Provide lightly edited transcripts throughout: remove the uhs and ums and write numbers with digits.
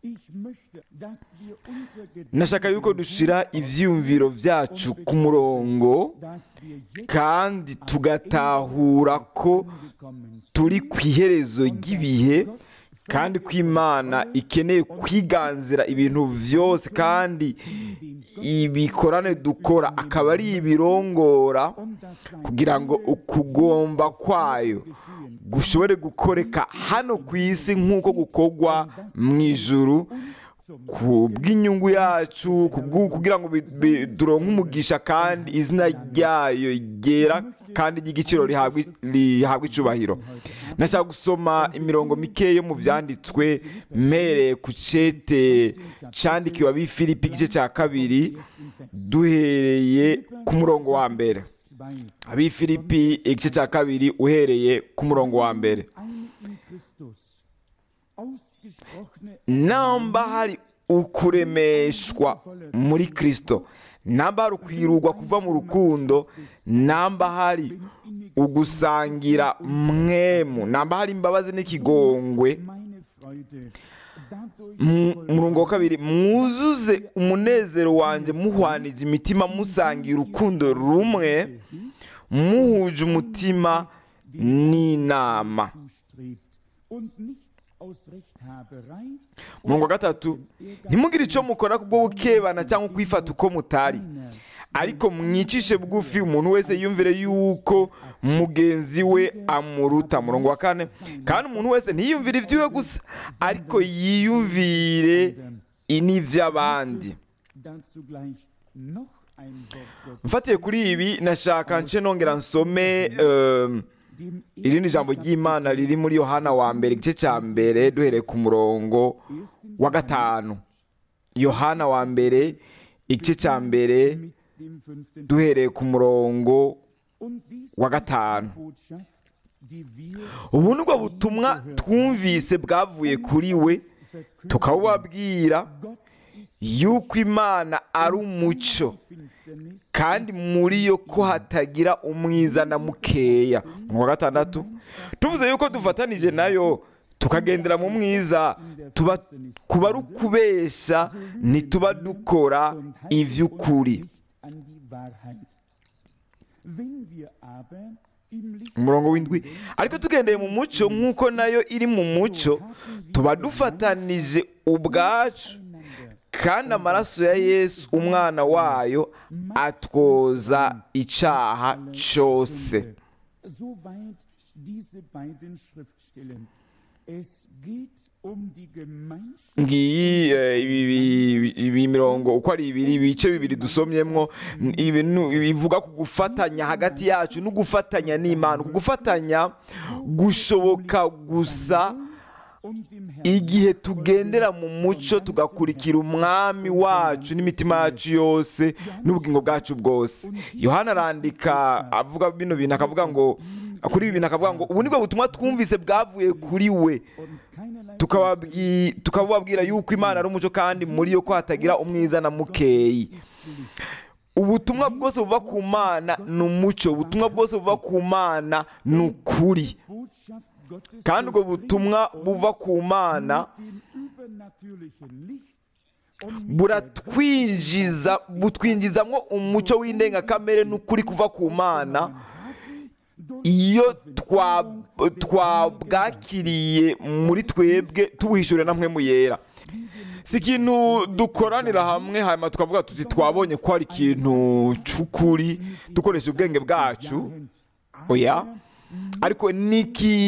nashaka yuko dushira ivyiyumviro vyacu ku murongo kandi tugatahura ko turi ku iherezo ry'ibihe kandi ko Imana ikeneye kwiganzira ibintu vyose kandi ibikorane dukora akaba ari ibirongora kugira ngo ukugomba kwayo gushobore gukoreka hano ku isi nk'uko gukorwa mu ijuru ku bw'inyungu yacu kugira ngo turonke umugisha kandi izina ryayo ryera kandi ry'igiciro rihabwa icubahiro. Nashaka gusoma imirongo mike yo mu vyanditswe mpereye ku cete candikiwe ab'Ifilipi igice cya 2 duhereye ku murongo wa mbere. Ab'Ifilipi igice cya 2 uhereye ku murongo wa mbere. Namba hari ukuremeshwa muri Kristo, namba hari ukwirurwa kuva mu rukundo, namba hari ugusangira mwemu, namba hari imbabazi n'ikigongwe, murongo wa 2 mwuzuze umunezero wanje muhwanije imitima musangira urukundo rumwe muhuje umutima n'inama. Murongo wa 3 ntimugire icyo mukora kubwo gukebana cyangwa kwifata uko mutari, ariko mwicishe bugufi umuntu wese yumvire yuko mugenzi we amuruta. Murongo wa 4 kandi umuntu wese ntiyumvire iby'iwe gusa ariko yiyumvire n'ivy'abandi. Mfatiye kuri ibi nashaka nce nongera nsome irindi jambo ry'Imana riri muri Yohana wa mbere igice cya mbere duhereye ku murongo wa 5. Yohana wa mbere igice cya mbere duhereye ku murongo wa 5. Ubu nibwo butumwa twumvise bwavuye kuri we tukabubabwira yuko Imana ari umucyo kandi muri yo ko hatagira umwiza na mukeya. Mu wa 6 tuvuze yuko dufatanije nayo tukagendera mu mwiza kuba ari ukubesha ntituba dukora ivy'ukuri. Umurongo w'indwi ariko tugendeye mu mucyo nk'uko nayo iri mu mucyo tuba dufatanije ubwacu kandi amaraso ya Yesu umwana wayo atwoza icaha cyose. Ngiyi ibi mirongo uko ari ibiri ibice bibiri dusomyemwo ibintu bivuga ku gufatanya hagati yacu no gufatanya n'Imana. Gufatanya gushoboka gusa igihe tugendera mu mucyo tugakurikira umwami wacu n'imitima yacu yose n'ubugingo bwacu bwose. Yohana arandika avuga bino bintu akavuga ngo kuri ibi bintu akavuga ngo ubu nibwo butumwa twumvise bwavuye kuri we tukababwira yuko Imana ari umucyo kandi muri yo ko hatagira umwiza na mukeyi. Ubutumwa bwose buva ku Mana ni umucyo, ubutumwa bwose buva ku Mana ni ukuri kandi ubwo butumwa buva ku Mana butwinjizamwo umucyo w'indengakamere n'ukuri kuva ku Mana iyo twabwakiriye muri twebwe tubuhishurira na mpwemu yera. Si ikintu dukoranira hamwe hanyuma tukavuga tuti twabonye ko ari ikintu cy'ukuri dukoresha ubwenge bwacu, oya, ariko ni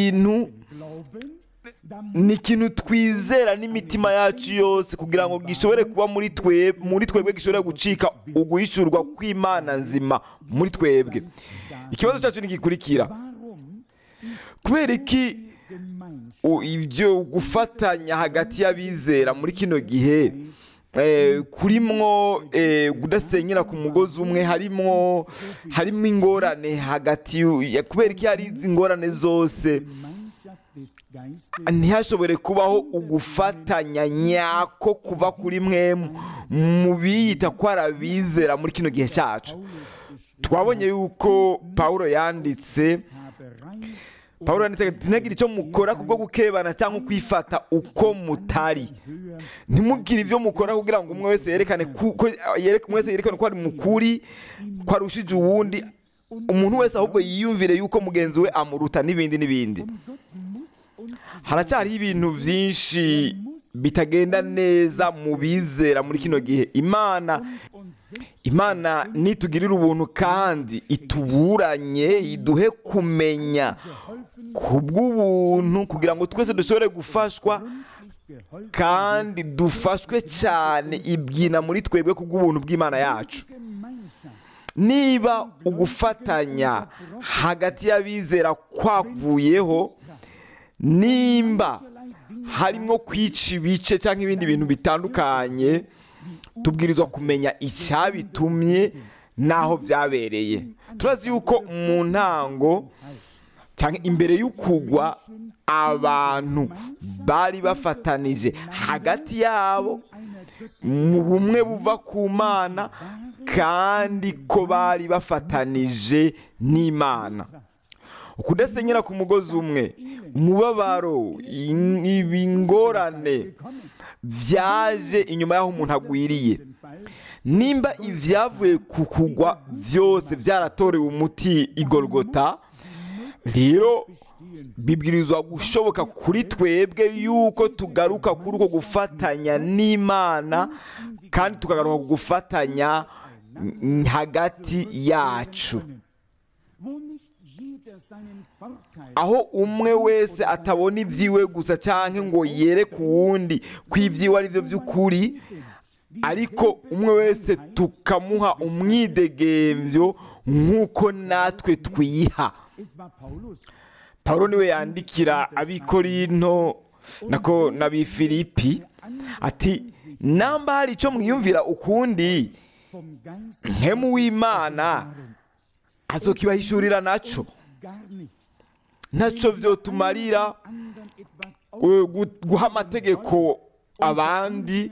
ikintu twizera n'imitima yacu yose kugira ngo gishobore kuba muri twebwe gishobore gucika uguhishurwa kw'Imana nzima muri twebwe. Ikibazo cyacu nigikurikira: kubera iki ibyo gufatanya hagati y'abizera muri kino gihe kurimwo kudasenyera ku mugozi umwe, harimo ingorane hagati kubera iki hari izi ngorane zose ntihashobore kubaho ugufatanya nyako kuva kuri mwe mu biyita ko ari abizera muri kino gihe cyacu? Twabonye yuko Pawulo yanditse Pawulo yanditse ati ntihagire icyo mukora kubwo gukebana cyangwa kwifata uko mutari. Ntimugire ibyo mukora kugira ngo umwe wese yerekane ko ari mukuri, ko arushije uwundi. Umuntu wese ahubwo yiyumvire yuko mugenzi we amuruta n'ibindi n'ibindi. Haracyariho ibintu byinshi bitagenda neza mu bizera muri kino gihe. Imana nitugirira ubuntu kandi ituburanye, iduhe kumenya kubw'ubuntu kugira ngo twese dushobore gufashwa kandi dufashwe cyane ibyina muri twebwe kubw'ubuntu bw'Imana yacu. Niba ugufatanya hagati y'abizera kwavuyeho, nimba harimo kwica ibice cyangwa ibindi bintu bitandukanye, tubwirizwa kumenya icyabitumye n'aho byabereye. Turazi yuko mu ntango cyangwa imbere y'ukugwa abantu bari bafatanije hagati yabo mu bumwe buva ku Mana, kandi ko bari bafatanije n'Imana. Ukudasenyera ku mugozi umwe, umubabaro, ibingorane byaje inyuma y'aho umuntu agwiriye. Nimba ibyavuye ku kugwa byose byaratorewe umuti i Golgota, rero bibwirizwa gushoboka kuri twebwe yuko tugaruka kuri uko gufatanya n'Imana, kandi tukagaruka ku gufatanya hagati yacu, aho umwe wese atabona ibyiwe gusa cyangwa ngo yereke uwundi ko ibyiwe ari byo by'ukuri, ariko umwe wese tukamuha umwidegembyo nk'uko natwe twiha. Pawulo niwe yandikira ab'Ikorinto n'ab'Ifilipi ati namba hari icyo mwiyumvira ukundi, Mpwemu w'Imana azokibahishurira naco. Ntacyo byotumarira guha amategeko abandi,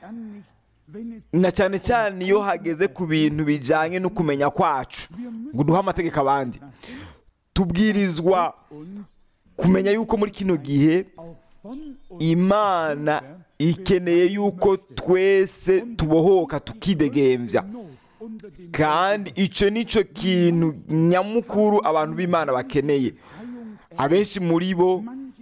na cyane cyane iyo hageze ku bintu bijyanye no kumenya kwacu ngo duhe amategeko abandi. Tubwirizwa kumenya yuko muri kino gihe Imana ikeneye yuko twese tubohoka tukidegembya, kandi icyo nicyo kintu nyamukuru abantu b'Imana bakeneye. Abenshi muri bo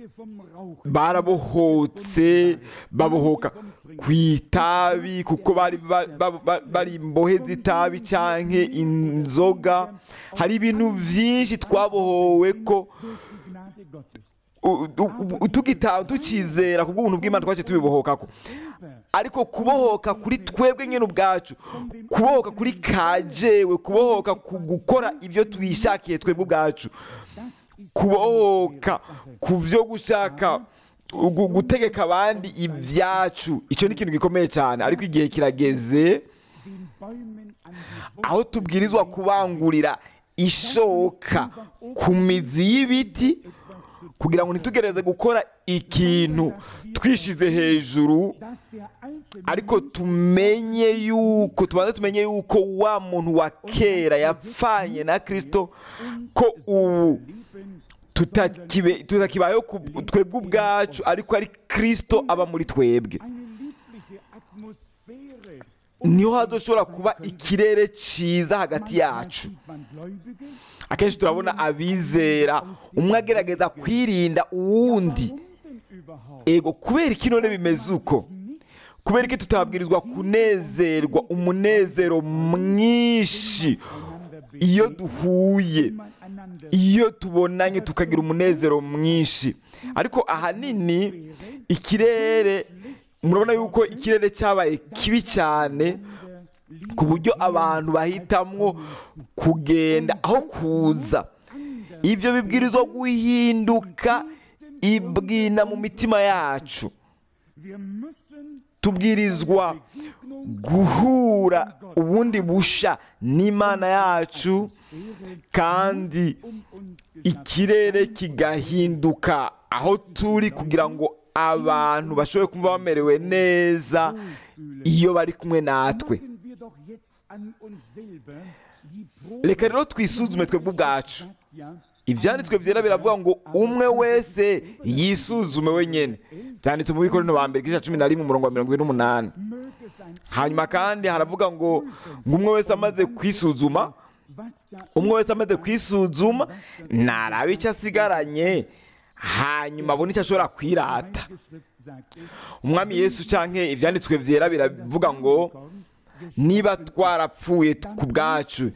barabohotse, babohoka ku itabi kuko bari imbohe z'itabi cyangwa inzoga. Hari ibintu byinshi twabohowe ko tukizera kubw'ubuntu bw'Imana twaje tubibohoka ko. Ariko kubohoka kuri twebwe nyine ubwacu, kubohoka kuri kajewe, kubohoka ku gukora ibyo twishakiye twebwe ubwacu, kubohoka ku byo gushaka gutegeka abandi ibyacu, icyo ni ikintu gikomeye cyane. Ariko igihe kirageze aho tubwirizwa kubangurira ishoka ku mizi y'ibiti kugira ngo ntitugereze gukora ikintu twishize hejuru, ariko tumenye yuko wa muntu wa kera yapfanye na Kristo, ko ubu tutakibayeho twebwe ubwacu, ariko ari Kristo aba muri twebwe. Niho hazoshobora kuba ikirere cyiza hagati yacu. Akenshi turabona abizera umwe agerageza kwirinda uwundi. Ego, kubera iki none bimeze uko? Kubera iki tutabwirizwa kunezerwa umunezero mwinshi iyo duhuye, iyo tubonanye tukagira umunezero mwinshi? Ariko ahanini ikirere, murabona yuko ikirere cyabaye kibi cyane ku buryo abantu bahitamwo kugenda aho kuza. Ibyo bibwirizwa guhinduka ibwina mu mitima yacu. Tubwirizwa guhura ubundi busha n'Imana yacu, kandi ikirere kigahinduka aho turi kugira ngo abantu bashobore kumva bamerewe neza iyo bari kumwe natwe. Reka rero twisuzume twebwe ubwacu. ibyanditswe byera biravuga ngo umwe wese yisuzume wenyine, byanditse mu Bikorinto ba mbere igice 11 umurongo wa 28. hanyuma kandi haravuga ngo umwe wese amaze kwisuzuma, ntaraba icyo asigaranye, hanyuma abona icyo ashobora kwirata. umwami Yesu canke ivyanditswe vyera biravuga ngo niba twarapfuye ku bwacu,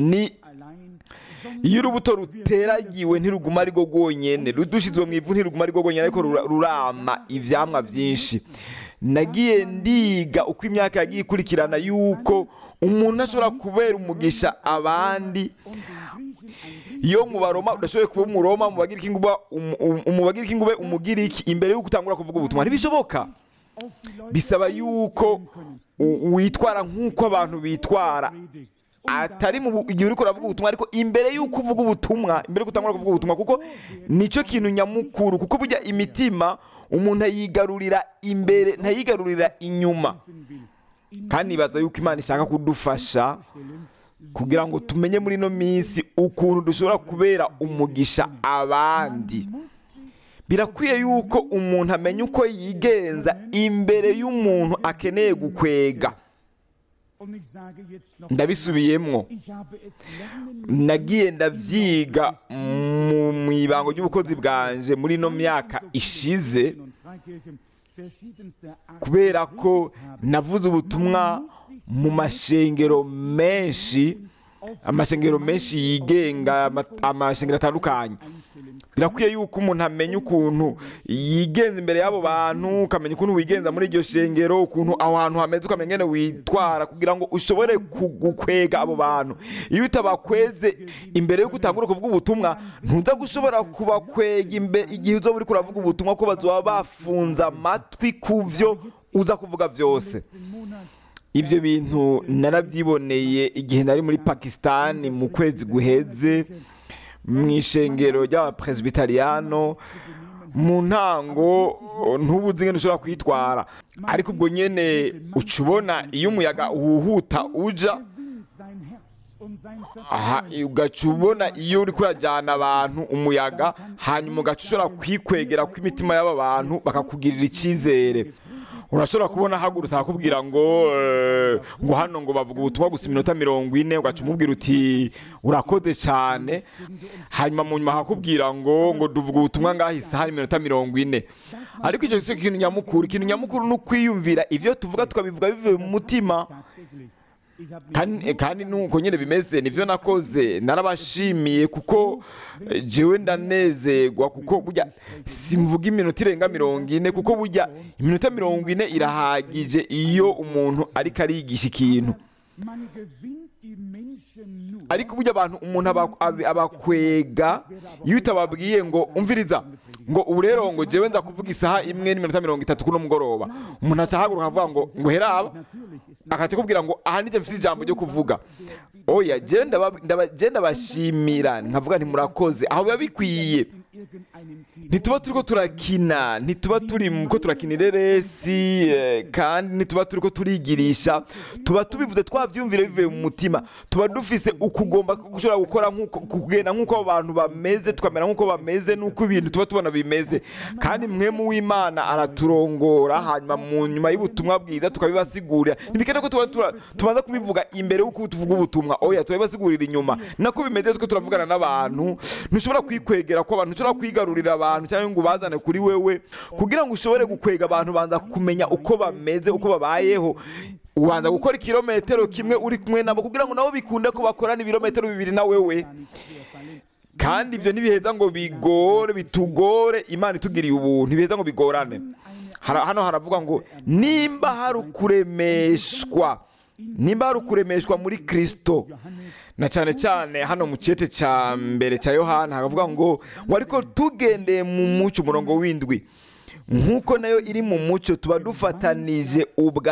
iyo urubuto ruteragiwe ntiruguma ari rwo rwonyene, rudushizwe mu ivu ntiruguma ari rwo rwonyene, ariko rurama ivyamwa vyinshi. nagiye ndiga uko imyaka yagiye ikurikirana yuko umuntu ashobora kubera umugisha abandi. iyo mu Baroma udashoboye kuba umuroma, mu Bagiriki ngo ube umugiriki imbere y'uko utangura kuvuga ubutumwa, ntibishoboka. bisaba yuko witwara nk'uko abantu bitwara, atari mu igihe uriko uravuga ubutumwa, ariko imbere y'uko uvuga ubutumwa, imbere y'uko utangura kuvuga ubutumwa, kuko nicyo kintu nyamukuru. kuko burya imitima umuntu ayigarurira imbere, ntayigarurira inyuma. kandi nibaza yuko Imana ishaka kudufasha kugira ngo tumenye muri ino minsi ukuntu dushobora kubera umugisha abandi. birakwiye yuko umuntu amenya uko yigenza imbere y'umuntu akeneye gukwega. ndabisubiyemwo, nagiye ndavyiga mu ibango ry'ubukozi bwanje muri ino myaka ishize, kubera ko navuze ubutumwa mu mashengero menshi, yigenga, amashengero atandukanye. birakwiye yuko umuntu amenya ukuntu yigenza imbere y'abo bantu, ukamenya ukuntu wigenza muri iryo shengero, ukuntu aho hantu hameze, ukamenya ingene witwara kugira ngo ushobore gukwega abo bantu. iyo utabakweze imbere y'uko utangura kuvuga ubutumwa, ntuza gushobora kubakwega igihe uzoba uriko uravuga ubutumwa, ko bazoba bafunze amatwi kuvyo uza kuvuga vyose. ibyo bintu narabyiboneye igihe nari muri Pakistan mu kwezi guheze mu ishengero ry'abapresbiteriano. mu ntango ntubuzi ingene ushobora kwitwara, ariko ubwo nyene uca ubona iyo umuyaga uhuhuta uja, ugaca ubona iyo uriko urajyana abantu umuyaga, hanyuma ugaca ushobora kwikwegera kw'imitima y'aba bantu bakakugirira icyizere. urashobora kubona hagurutse akakubwira ngo hano ngo bavuga ubutumwa gusa iminota 40, ugaca umubwira uti urakoze cyane, hanyuma mu nyuma akakubwira ngo duvuga ubutumwa ngaho isaha iminota 40. ariko icyo cyo ikintu nyamukuru ni ukwiyumvira ivyo tuvuga tukabivuga bivuye mu mutima. kandi nuko nyine bimeze, nivyo nakoze. narabashimiye kuko jewe ndanezerwa, kuko burya simvuga iminota irenga 40, kuko burya iminota 40 irahagije iyo umuntu ariko arigisha ikintu. ariko burya abantu umuntu abakwega iyo utababwiye ngo umviriza, ngo ubu rero ngo jewe nza kuvuga isaha 1:30 kuno mugoroba, umuntu acahaguruka avuga ngo heraba, akaca kubwira ngo aha nije mfite ijambo ryo kuvuga. oya, je ndabashimira nkavuga nti murakoze, aho biba bikwiye. ntituba turiko turakina, ntituba turiko turakina ireresi, kandi ntituba turiko turigirisha, tuba tubivuze twavyumvire bivuye mu mutima. tuba dufise ukugomba gushobora gukora kugenda nk'uko abo bantu bameze, tukamera nk'uko bameze, n'uko ibintu tuba tubona bimeze. kandi mwemu w'Imana araturongora, hanyuma mu nyuma y'ubutumwa bwiza tukabibasigurira. ntibikene ko tubanza kubivuga imbere y'uko tuvuga ubutumwa. oya, turabibasigurira inyuma. nako bimeze tuko turavugana n'abantu. ntushobora kwikwegera ko abantu, ntushobora kwigarurira abantu cyangwa ngo ubazane kuri wewe. kugira ngo ushobore gukwega abantu, banza kumenya uko bameze, uko babayeho. ubanza gukora ikirometero kimwe uri kumwe nabo, kugira ngo nabo bikunde ko bakorana ibirometero 2 na wewe. kandi ibyo ntibiheza ngo bitugore. Imana itugiriye ubuntu, ntibiheza ngo bigorane. hano haravuga ngo nimba hari ukuremeshwa muri Kristo, na cyane cyane hano mu cete cya mbere cya Yohana haravuga ngo ariko tugendeye mu mucyo, umurongo w'indwi, nk'uko nayo iri mu mucyo, tuba dufatanije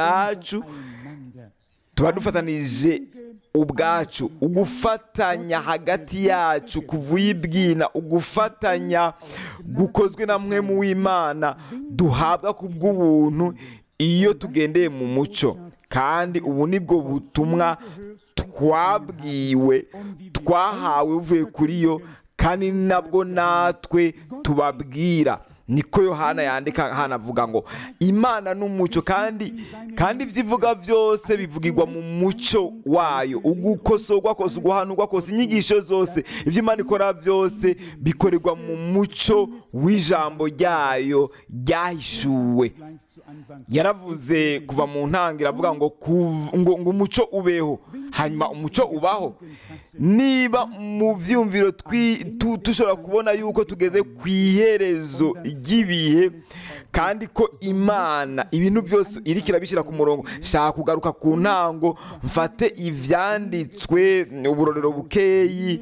ubwacu, ugufatanya hagati yacu kuvuye ibwina, ugufatanya gukozwe na mwemu w'Imana duhabwa ku bw'ubuntu iyo tugendeye mu mucyo. kandi ubu nibwo butumwa twabwiwe, twahawe buvuye kuri yo, kandi nabwo natwe tubabwira. Niko Yohana yandika hanavuga ngo Imana n'umucyo, kandi ibyo ivuga byose bivugirwa mu mucyo wayo. Ugukosorwa kose, uguhanurwa kose, inyigisho zose, ibyo Imana ikora byose bikorerwa mu mucyo w'ijambo ryayo ryahishuwe. Yaravuze kuva mu ntangiriro avuga ngo umucyo ubeho, hanyuma umucyo ubaho. Niba mu byumviro dushobora kubona yuko tugeze ku iherezo ry'ibihe, kandi ko Imana ibintu byose iriko irabishyira ku murongo, shaka kugaruka ku ntango, mfate ivyanditswe uburorero bukeyi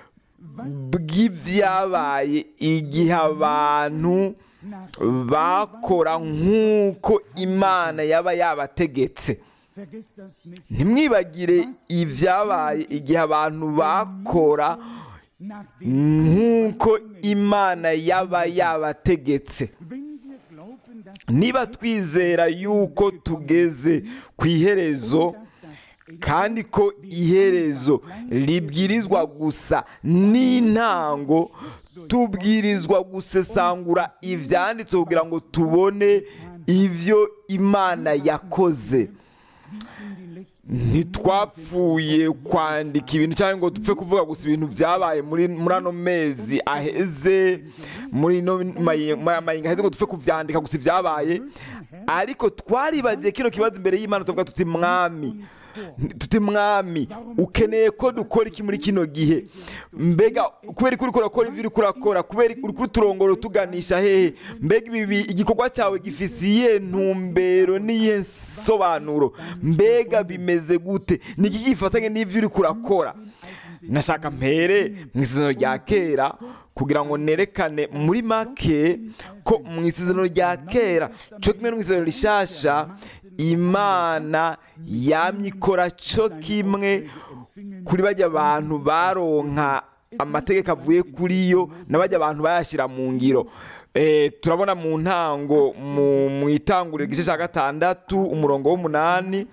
bw'ibyabaye igihe abantu bakora nk'uko Imana yaba yabategetse. Ntimwibagire ibyabaye igihe abantu bakora nk'uko Imana yaba yabategetse. Niba twizera yuko tugeze ku iherezo, kandi ko iherezo ribwirizwa gusa n'intango, tubwirizwa gusesangura ibyanditse kugira ngo tubone ibyo Imana yakoze. Ntitwapfuye kwandika ibintu cyangwa ngo dupfe kuvuga gusa ibintu byabaye muri ano mezi aheze, muri ino mayinga aheze, ngo dupfe kuvyandika gusa ibyabaye. Ariko twaribagiye kino kibazo imbere y'Imana, tuvuga tuti mwami ukeneye ko dukora iki muri kino gihe? Mbega kubera ko uriko urakora ibyo uriko urakora, kubera uriko uturongoro tuganisha hehe? Mbega igikorwa cyawe gifisiye ntumbero n'iyihe nsobanuro? Mbega bimeze gute? Ni iki gifatanye n'ibyo uriko urakora? Nashaka mpere mu isezerano rya kera kugira ngo nerekane muri make ko mu isezerano rya kera cyo kimwe no mu isezerano rishasha Imana yamye ikora cyo kimwe kuri bajya abantu baronka amategeko avuye kuri yo, n'abajya abantu bayashyira mu ngiro. Turabona mu ntango mu itanguriro igice cya 6 umurongo w'8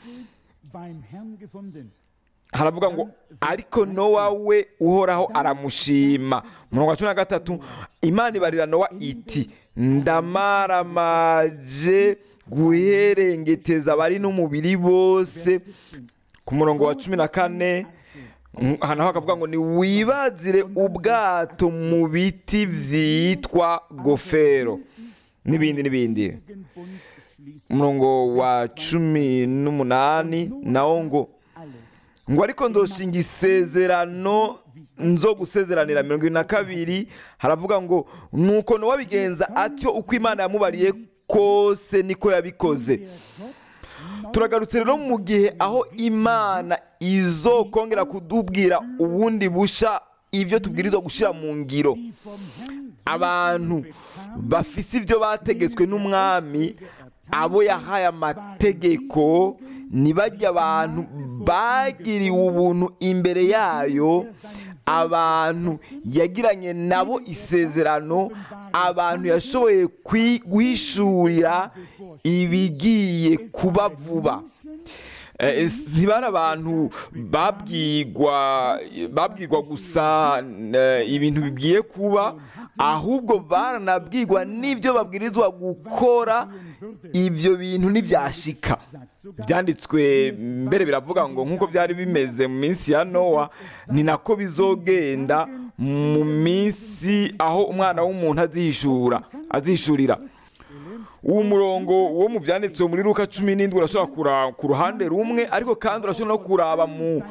haravuga ngo ariko Nowa we Uhoraho aramushima. Umurongo wa 13 Imana ibarira Nowa iti ndamaramaje guherengeteza abari n'umubiri bose. Ku murongo wa 14 hano hakavuga ngo ni wibazire ubwato mu biti vyitwa gofero n'ibindi. Umurongo wa 18 nawo ngo ariko ndoshinga isezerano nzo gusezeranira. 22 haravuga ngo nuko Nowa bigenza atyo uko Imana yamubariye kose niko yabikoze. Turagarutse rero mu gihe aho Imana izokongera kudubwira ubundi busha ibyo tubwirizwa gushira mu ngiro. Abantu bafise ibyo bategetswe n'umwami, abo yahaye amategeko, nibajya abantu bagiriwe ubuntu imbere yayo, abantu yagiranye nabo isezerano, abantu yashoboye guhishurira ibigiye kuba vuba. Ntibari abantu babwirwa gusa ibintu bigiye kuba, ahubwo baranabwirwa n'ibyo babwirizwa gukora ibyo bintu ntibyashika. Byanditswe mbere biravuga ngo nk'uko byari bimeze mu minsi ya Nowa, ni nako bizogenda mu minsi aho umwana w'umuntu azishurira. Uwo murongo wo mu byanditse muri Luka 17 urashobora kuraba ku ruhande rumwe, ariko kandi urashobora no kuraba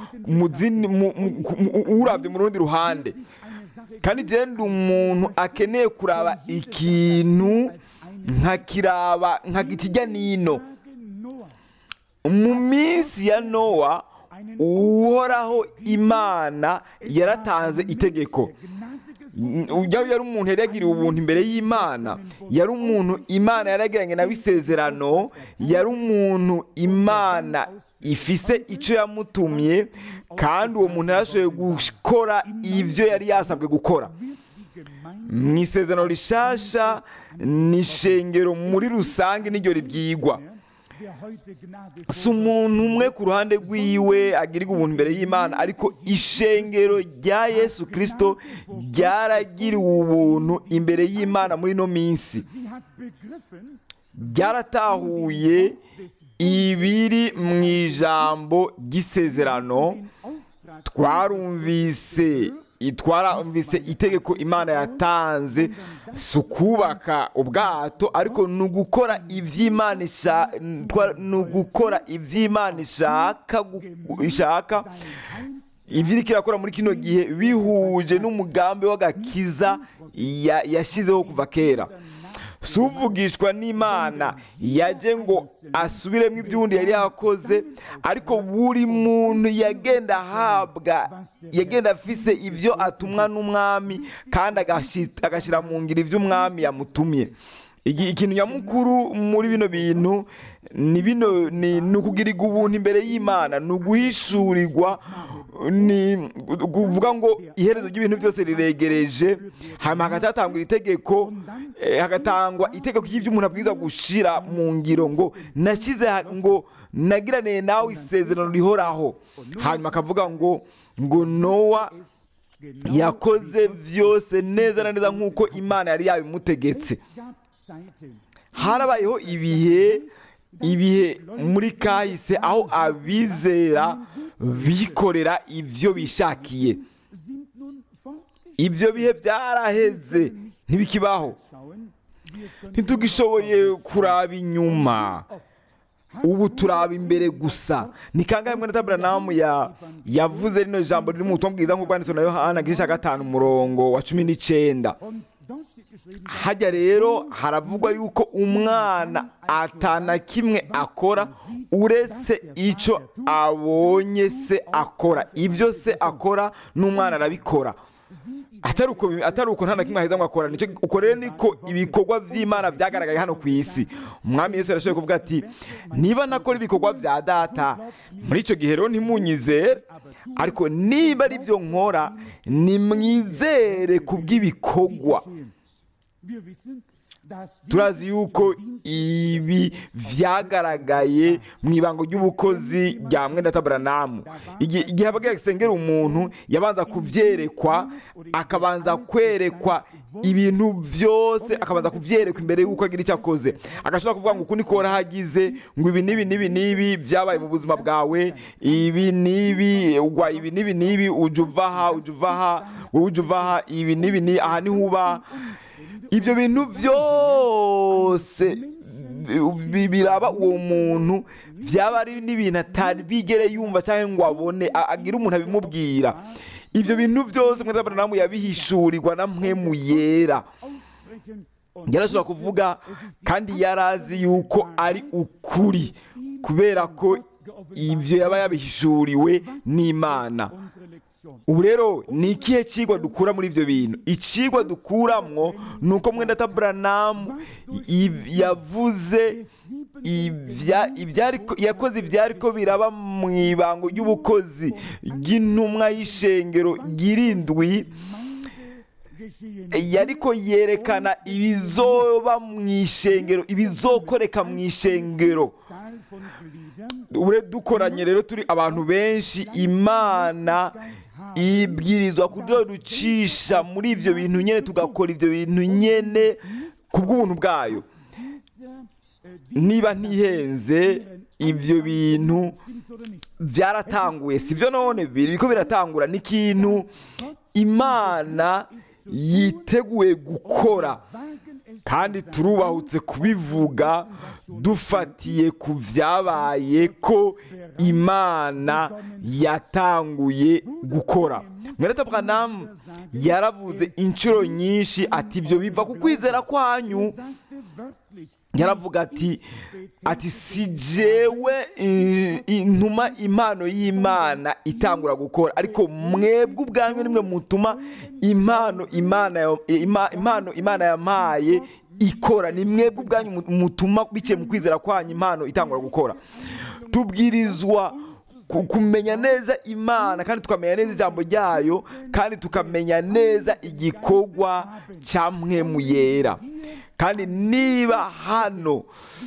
urabye mu rundi ruhande. Kandi genda umuntu akeneye kuraba ikintu nka gikijya nino. Mu minsi ya Nowa, Uhoraho Imana yaratanze itegeko. Yari umuntu yaragiriwe ubuntu imbere y'Imana, yari umuntu Imana yaragiranye nawe isezerano, yari umuntu Imana ifise icyo yamutumye, kandi uwo muntu yarashoboye gukora ibyo yari yasabwe gukora. Mu isezerano rishasha ni ishengero muri rusange n'iryo ribyigwa. si umuntu umwe ku ruhande rw'iwe agirirwa ubuntu imbere y'Imana, ariko ishengero rya Yesu Kristo ryaragiriwe ubuntu imbere y'Imana muri ino minsi. Ryaratahuye ibiri mu ijambo ry'isezerano. Twarumvise itegeko Imana yatanze, si ukubaka ubwato, ariko ni ugukora iby'Imana ishaka, ibyo iriko irakora muri kino gihe bihuje n'umugambi w'agakiza yashyizeho kuva kera. Si uvugishwa n'Imana yaje ngo asubiremo iby'undi yari yakoze, ariko buri muntu yagenda afise ibyo atumwa n'umwami, kandi agashyira mu ngiro iby'umwami yamutumye. Ikintu nyamukuru muri bino bintu ni ukugirirwa ubuntu imbere y'Imana, ni uguhishurirwa, ni kuvuga ngo iherezo ry'ibintu byose riregereje. hanyuma hagatatangwa itegeko, hagatangwa itegeko y'ibyo umuntu abwirizwa gushira mu ngiro, ngo nagiraniye nawe isezerano rihoraho. hanyuma akavuga ngo Nowa yakoze byose neza na neza nk'uko Imana yari yabimutegetse. Harabayeho ibihe muri kahise aho abizera bikorera ibyo bishakiye. Ibyo bihe byaraheze, ntibikibaho. Ntitugishoboye kuraba inyuma, ubu turaba imbere gusa. Ni kangahe mwene Aburahamu yavuze rino jambo riri mu butumwa bwiza nk'uko bwanditswe na Yohana igice cya 5:19. Hajya rero haravugwa yuko umwana atana kimwe akora uretse icyo abonye se akora. Ibyo se akora n'umwana arabikora, atari uko nta na kimwe aheza ngo akora. Uko rero niko ibikorwa by'Imana byagaragaye hano ku isi. Umwami Yesu yarashoboye kuvuga ati, niba nakora ibikorwa bya data, muri icyo gihe rero ntimunyizere, ariko niba ari byo nkora nimwizere ku bw'ibikorwa. Turazi yuko ibi byagaragaye mu ibango ry'ubukozi rya mwene Aburahamu. Igihe abaga yasengera umuntu, yabanza kubyerekwa, akabanza kwerekwa ibintu byose, akabanza kubyerekwa imbere y'uko agira icyo akoze. Agashobora kuvuga ngo uku niko warahagize, ngo ibi n'ibi byabaye mu buzima bwawe, ibi n'ibi ujya uva aha, ibi n'ibi aha niho uba. Ibyo bintu byose biraba uwo muntu, byaba ari n'ibintu atari bigere yumva cyangwa ngo abone, agira umuntu abimubwira. Ibyo bintu byose mwene Aburahamu yabihishurirwa na mpwemu yera. Yarashobora kuvuga, kandi yarazi yuko ari ukuri, kubera ko ibyo yaba yabihishuriwe n'Imana. Ubu rero ni ikihe kigwa dukura muri ibyo bintu? Ikigwa dukuramwo ni uko mwene Aburahamu yavuze yakoze ibyari ko biraba mu ibango ry'ubukozi ry'intumwa y'ishengero ry'irindwi. Yariko yerekana ibizoba mu ishengero, ibizokoreka mu ishengero. Dukoranye rero turi abantu benshi, Imana ibwirizwa kuducisha muri ibyo bintu nyene, tugakora ibyo bintu nyene ku bw'ubuntu bwayo. Niba ntihenze, ibyo bintu byaratanguye, sibyo? None biriko biratangura. Ni ikintu Imana yiteguye gukora, kandi turubahutse kubivuga dufatiye ku byabaye ko Imana yatanguye gukora. Mwene Aburahamu yaravuze inshuro nyinshi ati, ibyo biva ku kwizera kwanyu. Yaravuga ati si jewe intuma impano y'Imana itangura gukora, ariko mwebwe ubwanyu nimwe mutuma impano Imana yampaye ikora. Ni mwebwe ubwanyu mutuma biciye mu kwizera kwanyu impano itangura gukora. Tubwirizwa kumenya neza Imana kandi tukamenya neza ijambo ryayo kandi tukamenya neza igikorwa cya mpwemu yera. Kandi niba hano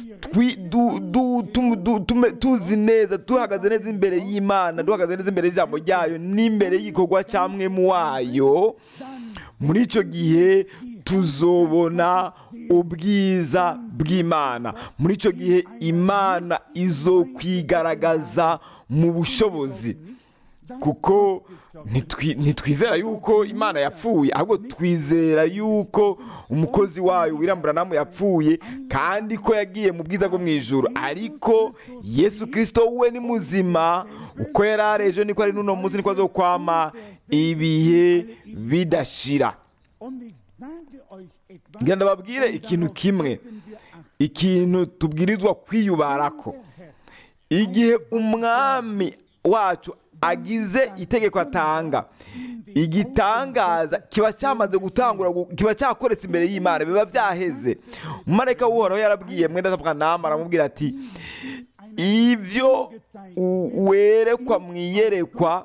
tuzi neza, duhagaze neza imbere y'Imana, duhagaze neza imbere y'ijambo ryayo n'imbere y'igikorwa cya mpwemu wayo, muri icyo gihe tuzobona ubwiza bw'Imana. Muri icyo gihe Imana izokwigaragaza mu bushobozi, kuko ntitwizera yuko Imana yapfuye, ahubwo twizera yuko umukozi wayo William Branham yapfuye kandi ko yagiye mu bwiza bwo mu ijuru. Ariko Yesu Kristo we ni muzima, uko yari ari ejo niko ari n'uno munsi niko azokwama ibihe bidashira. Ngira ndababwire ikintu kimwe, ikintu tubwirizwa kwiyubarako. Igihe umwami wacu agize itegeko atanga, igitangaza kiba cyamaze gutangura, kiba cyakoretse imbere y'Imana, biba byaheze. Umumarayika w'Uhoraho yarabwiye mwenda Branham, aramubwira ati ibyo werekwa mu iyerekwa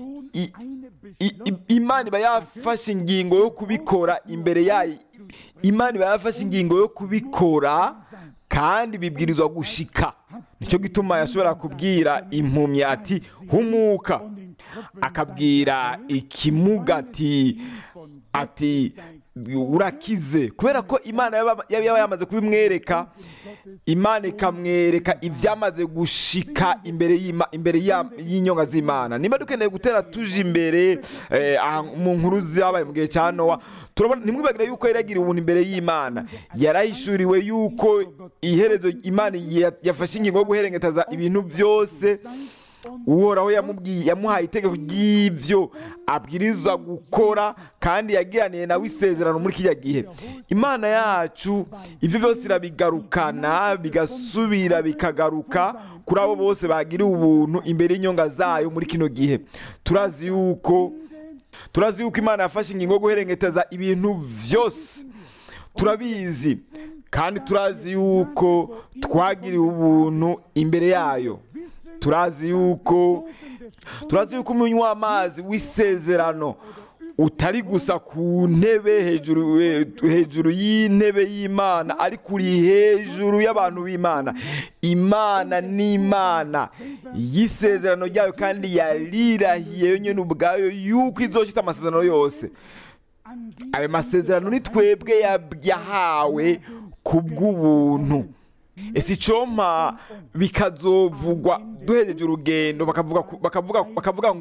Imana iba yafashe ingingo yo kubikora imbere yayo. Imana iba yafashe ingingo yo kubikora kandi bibwirizwa gushika. Nicyo gituma yashobora kubwira impumyi ati humuka, akabwira ikimuga ati urakize, kubera ko Imana yaba yamaze kubimwereka. Imana ikamwereka ibyamaze gushika imbere y'inyonga z'Imana. Niba dukeneye gutera tuje imbere mu nkuru zabaye mu gihe cya Nowa, ntimwibagire yuko yaragiriye ubuntu imbere y'Imana. Yarahishuriwe yuko iherezo Imana yafashe ingingo yo guherengetaza ibintu byose. Uhoraho yamuhaye itegeko ry'ibyo abwirizwa gukora, kandi yagiraniye nawe isezerano muri kiriya gihe. Imana yacu ibyo byose irabigarukana, bigasubira bikagaruka kuri abo bose bagiriye ubuntu imbere y'inyonga zayo muri kino gihe. Turazi yuko Imana yafashe ingingo yo guherengetaza ibintu byose, turabizi, kandi turazi yuko twagiriwe ubuntu imbere yayo. Turazi yuko umunywa w'amazi w'isezerano utari gusa ku ntebe hejuru y'intebe y'Imana, ariko uri hejuru y'abantu b'Imana. Imana ni Imana y'isezerano ryayo, kandi yarirahiye yonyine ubwayo yuko izoshitsa amasezerano yose. Ayo masezerano ni twebwe yahawe kubw'ubuntu. Ese icompa bikazovugwa duhereje urugendo, bakavuga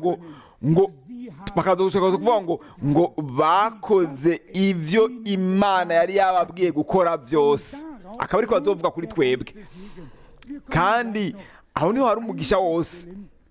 ngo bakoze ibyo Imana yari yababwiye gukora byose, akaba ariko bazovuga kuri twebwe. Kandi aho niho hari umugisha wose.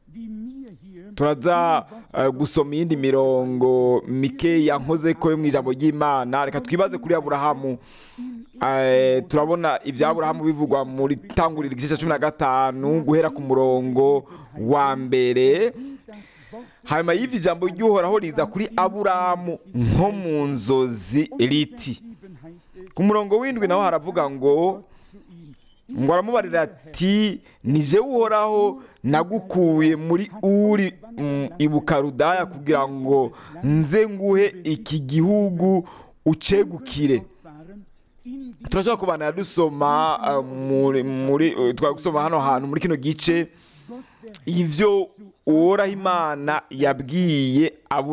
Turaza gusoma iyindi mirongo mikeya nkoze ko yo mu ijambo ry'Imana. Reka twibaze kuri Aburahamu. Turabona ibya Aburahamu bivugwa muri Tanguriro igice cya 15 guhera ku murongo wa mbere. Hanyuma y'ivyo ijambo ry'Uhoraho riza kuri Aburahamu nko mu nzozi riti. Ku murongo w'indwi naho haravuga ngo aramubarira ati ni jewe Uhoraho nagukuye muri Uri i Bukaludaya kugira ngo nze nguhe iki gihugu ucegukire. Turashaka kubana dusoma twagusoma hano hantu muri kino gice ivyo Uhoraho Imana yabwiye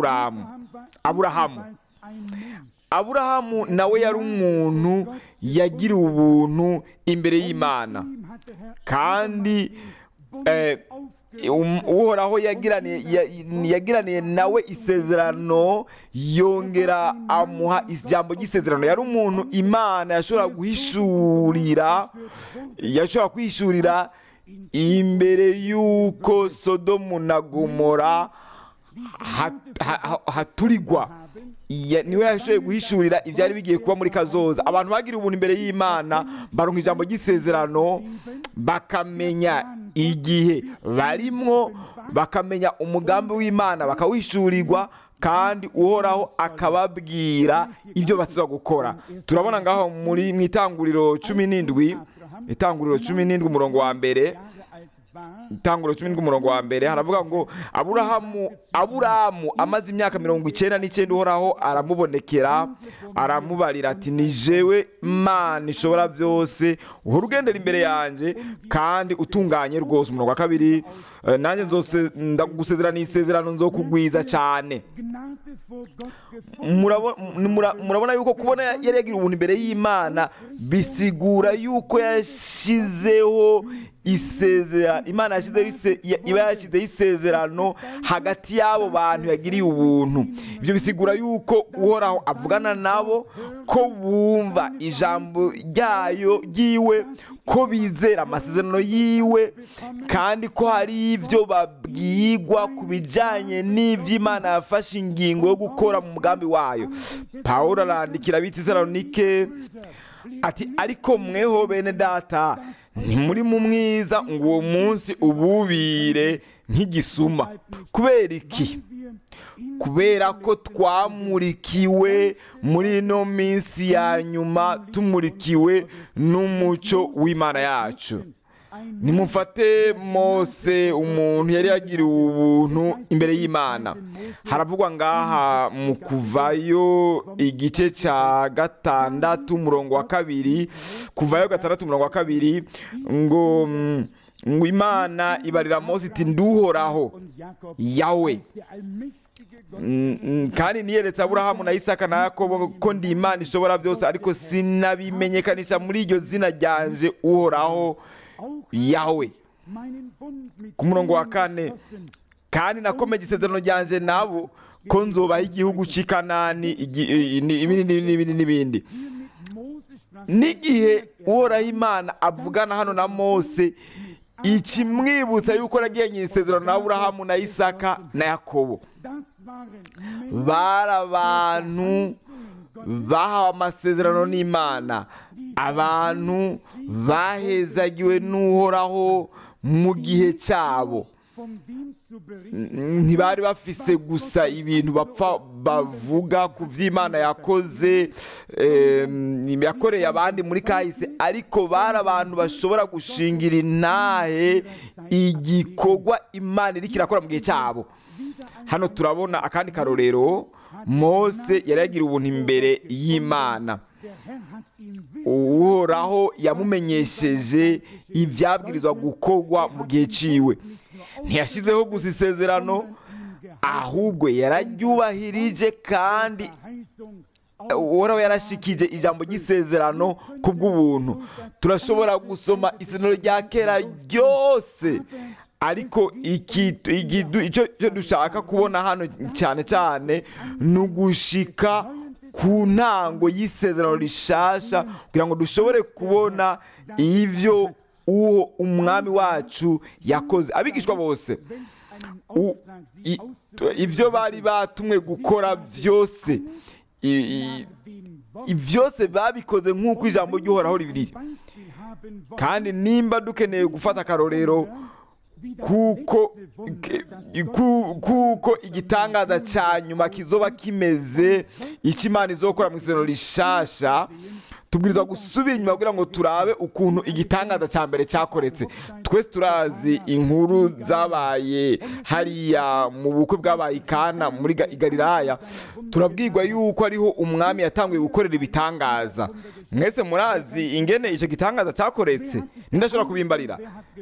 Aburahamu nawe yari umuntu yagiriwe ubuntu imbere y'Imana, kandi Uhoraho yagiraniye nawe isezerano, yongera amuha ijambo ry'isezerano. Yari umuntu Imana yashobora kwihishurira imbere y'uko Sodomu na Gomora haturigwa. Niwe yashoboye guhishurira ibyari bigiye kuba muri kazoza. Abantu bagiriye ubuntu imbere y'Imana baronka ijambo ry'isezerano, bakamenya igihe barimwo, bakamenya umugambi w'Imana, bakawishurirwa, kandi Uhoraho akababwira ibyo batazwa gukora. Turabona ngaho mu Itanguriro 17 umurongo wa mbere. itanguro 10:1 haravuga ngo aburahamu amaze imyaka 99 uhoraho aramubonekera aramubarira ati ni jewe Mana ishobora byose uhora ugendera imbere yanjye kandi utunganye rwose. 2 nanjye ndagusezerana isezerano nzokugwiza cyane. Murabona yuko kubona yari yagira ubuntu imbere y'Imana bisigura yuko yashizeho isezerano. Imana yashyizeho isezerano hagati y'abo bantu yagiriye ubuntu. Ibyo bisigura yuko uhoraho avugana nabo, ko bumva ijambo ryiwe, ko bizera amasezerano yiwe, kandi ko hari ibyo babwirwa ku bijyanye n'ibyo Imana yafashe ingingo yo gukora mu mugambi wayo. Pawulo arandikira Abitesalonike ati ariko mweho bene data ntimuri mu mwiza ngo uwo munsi ububire nk'igisuma. Kubera iki? Kubera ko twamurikiwe muri ino minsi ya nyuma, tumurikiwe n'umucyo w'Imana yacu. Nimufate Mose, umuntu yari yagiriwe ubuntu imbere y'Imana. Haravugwa ngaha mu Kuvayo igice cya 6:2, Kuvayo 6:2, ngo Imana ibarira Mose iti nduhoraho Yawe, kandi niyeretse Aburahamu na Isaka na Yakobo ko ndi Imana ishobora byose, ariko sinabimenyekanisha muri iryo zina ryanje uhoraho Yawe. Ku 4, kandi nakomeje isezerano ryanje nabo ko nzobaha igihugu cy'i Kanani n'ibindi. N'igihe uhoraho Imana avugana hano na Mose, ikimwibutsa yuko yagiranye isezerano na Aburahamu na Isaka na Yakobo. Bari abantu bahawe amasezerano n'Imana, abantu bahezagiwe n'uhoraho mu gihe cyabo. Ntibari bafise gusa ibintu bapfa bavuga ku by'Imana yakoze, yakoreye abandi muri kahise, ariko bari abantu bashobora gushingira intahe igikorwa Imana iriko irakora mu gihe cyabo. Hano turabona akandi karorero. Mose yari yagira ubuntu imbere y'Imana. Uhoraho yamumenyesheje ibyabwirizwa gukorwa mu gihe ciwe. Ntiyashyizeho gusa isezerano, ahubwo yararyubahirije, kandi uhoraho yarashikije ijambo ry'isezerano ku bw'ubuntu. Turashobora gusoma isezerano rya kera ryose, ariko icyo dushaka kubona hano cyane cyane ni ugushika ku ntango y'isezerano rishasha, kugira ngo dushobore kubona ibyo uwo umwami wacu yakoze. Abigishwa bose ibyo bari batumwe gukora byose, byose babikoze nk'uko ijambo ry'uhoraho ribiri. Kandi nimba dukeneye gufata akarorero, kuko igitangaza cya nyuma kizoba kimeze icyo Imana izokora mu isezerano rishasha, tubwirizwa gusubira inyuma kugira ngo turabe ukuntu igitangaza cya mbere cyakoretse. Twese turazi inkuru zabaye hariya mu bukwe bwabaye i Kana muri Galilaya. Turabwirwa yuko ariho umwami yatanguye gukorera ibitangaza. Mwese murazi ingene icyo gitangaza cyakoretse. Ninde ashobora kubimbarira?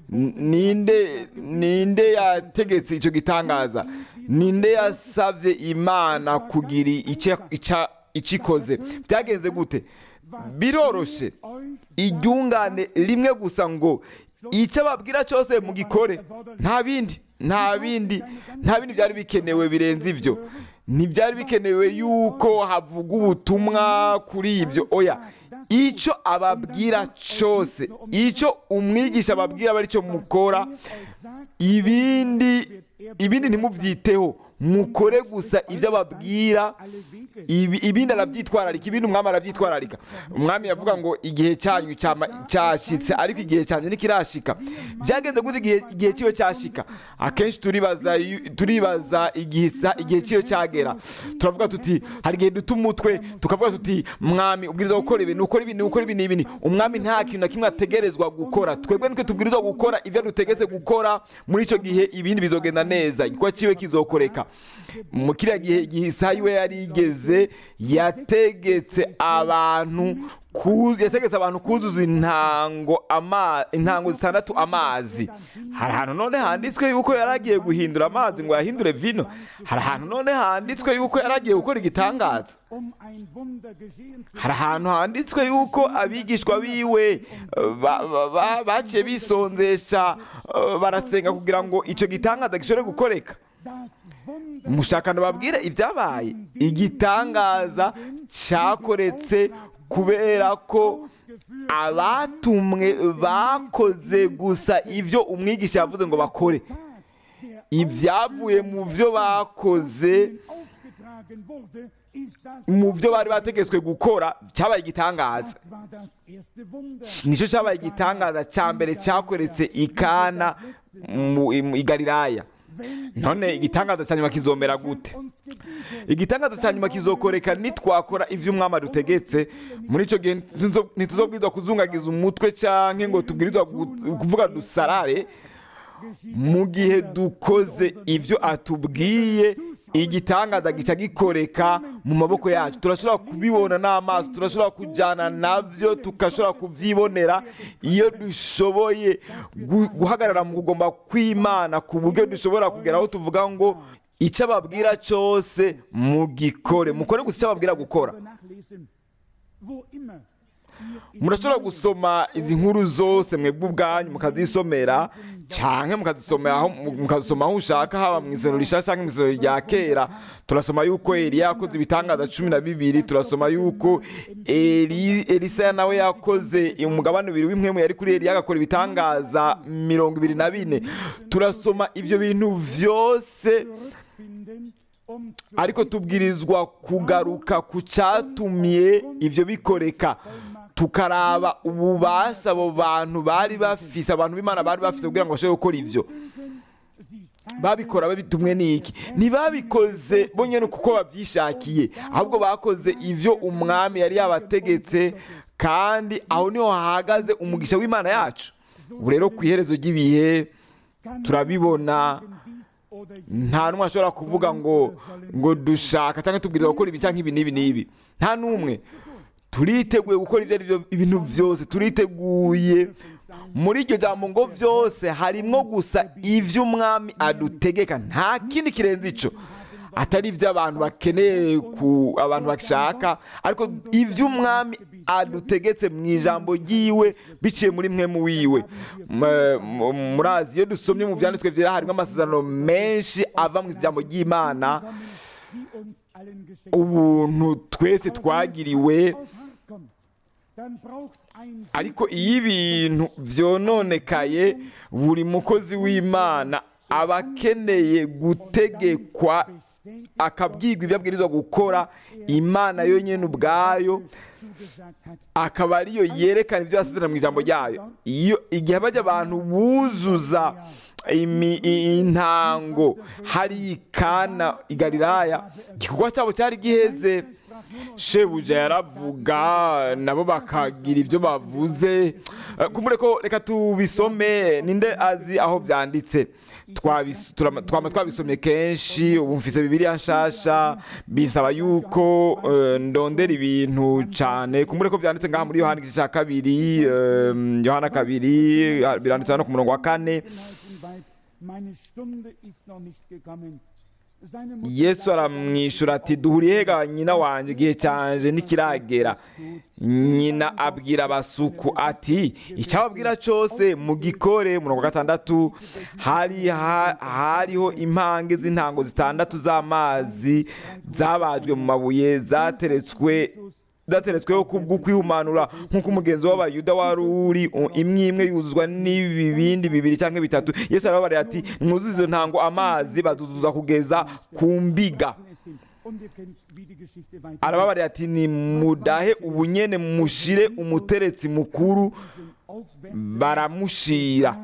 Ninde yategetse icyo gitangaza? Ninde yasavye Imana kugira icikoze? Byagenze gute? Biroroshe. Iryungane rimwe gusa ngo icyo babwira cyose mu gikore. Nta bindi byari bikenewe birenze ibyo. Ntibyari bikenewe yuko havuga ubutumwa kuri ibyo. Oya, icyo ababwira cyose, icyo umwigisha ababwira aba aricyo mukora. Ibindi ntimubyiteho, mukore gusa ibyo ababwira, ibindi arabyitwararika, ibindi umwami arabyitwararika. Umwami yavuga ngo igihe cyanyu cyashitse ariko igihe cyanyu ntikirashika. Byagenze gute igihe cyiyo cyashika? Akenshi turibaza igihe cyiyo cyagera, turavuga tuti hari igihe duta umutwe tukavuga tuti mwami ubwiriza gukora ibi, ukora ibi n'ibi. Umwami nta kintu na kimwe ategerezwa gukora, twebwe nitwe tubwirizwa gukora ibyo dutegetse gukora. Muri icyo gihe ibindi bizogenda neza, igikorwa cyiwe kizokoreka. Mu kiriya gihe igihe isaha iwe yari igeze, yategetse abantu kuzuza intango zitandatu amazi. Hari ahantu none handitswe yuko yaragiye guhindura amazi ngo yahindure vino. Hari ahantu none handitswe yuko yaragiye gukora igitangaza. Hari ahantu handitswe yuko abigishwa biwe baciye bisonzesha barasenga kugira ngo icyo gitangaza gishobore gukoreka. Mushakano babwire ibyabaye. Igitangaza cyakoretse kubera ko abatumwe bakoze gusa ibyo umwigisha yavuze ngo bakore. Ibyavuye mu byo bakoze, mu byo bari bategetswe gukora, cyabaye igitangaza. Nicyo cyabaye igitangaza cya mbere cyakoretse i Kana i Galilaya. None igitangaza cya nyuma kizomera gute? Igitangaza cya nyuma kizokoreka nitwakora ivyo umwami adutegetse. Muri ico gihe ntituzobwirizwa kuzungagiza umutwe canke ngo tubwirizwa kuvuga dusarare. Mu gihe dukoze ivyo atubwiye, igitangaza gica gikoreka mu maboko yacu. Turashobora kubibona n'amaso, turashobora kujyana nabyo, tukashobora kubyibonera iyo dushoboye guhagarara mu kugomba kw'Imana, ku buryo dushobora kugera aho tuvuga ngo icyo ababwira cyose mugikore, mukore gusa icyo ababwira gukora. Murashobora gusoma izi nkuru zose mwebwe ubwanyu mukazisomera, cyangwa mukazisoma aho ushaka, haba mu isomero rishasha cyangwa mu isomero rya kera. Turasoma yuko Eliya yakoze ibitangaza 12. Turasoma yuko Elisa nawe yakoze umugabane 2 w'impwemu yari kuri Eliya, agakora ibitangaza 24. Turasoma ivyo bintu vyose, ariko tubwirizwa kugaruka ku cyatumye ivyo bikoreka, tukaraba ububasha abo bantu bari bafise, abantu b'Imana bari bafise kugira ngo bashobore gukora ivyo. Babikora babitumwe n'iki? Ntibabikoze bonyene kuko bavyishakiye, ahubwo bakoze ivyo umwami yari yabategetse, kandi aho niho hahagaze umugisha w'Imana yacu. Ubu rero ku iherezo ry'ibihe turabibona, nta n'umwe ashobora kuvuga ngo dushaka cyangwa tubwiriza gukora ibi cyangwa ibi n'ibi. Nta n'umwe. Turiteguye gukora ibintu byose, turiteguye. Muri iryo jambo ngo byose harimwo gusa ivyo umwami adutegeka, nta kindi kirenze ico. Atari ivyo abantu bakeneye, abantu bashaka, ariko ivyo umwami adutegetse mu ijambo ryiwe biciye muri mpwemu wiwe. Murazi iyo dusomye mu vyanditswe vyera harimo amasezerano menshi ava mu ijambo ry'Imana, ubuntu twese twagiriwe. Ariko iyo ibintu vyononekaye, buri mukozi w'Imana aba akeneye gutegekwa, akabwirwa ibyo abwirizwa gukora. Imana yonyine ubwayo akaba ariyo yerekana ibyo yasezerana mu ijambo ryayo. Igihe bajya abantu buzuza intango hari i Kana i Galilaya, igikorwa cyabo cyari giheze. Shebuja yaravuga, nabo bakagira ibyo bavuze. Kumureko reka tubisome, ninde azi aho byanditse? Twabisomye kenshi, ubu mfise Bibiliya nshasha, bisaba yuko ndondera ibintu cyane. Kumureko byanditse ngaha muri Yohana igice cya 2, Yohana 2 biranditse hano ku murongo wa 4. Yesu aramwishura ati, duhuriye hega nyina wanje, igihe cyanje ntikiragera. Nyina abwira abasuku ati, icyababwira cyose mugikore. Murongo wa 6, hariho impange z'intango 6 z'amazi zabajwe mu mabuye, zateretswe zateretsweho kubwo kwihumanura nk'uko umugenzi w'abayuda wari uri imwe imwe yuzuzwa n'ibibindi bibiri cyangwa bitatu. Yesu arababarira ati mwuzuze izo ntango amazi bazuzuza kugeza ku mbiga. Arababarira ati ni mudahe ubunyene mushire umuteretsi mukuru, baramushira.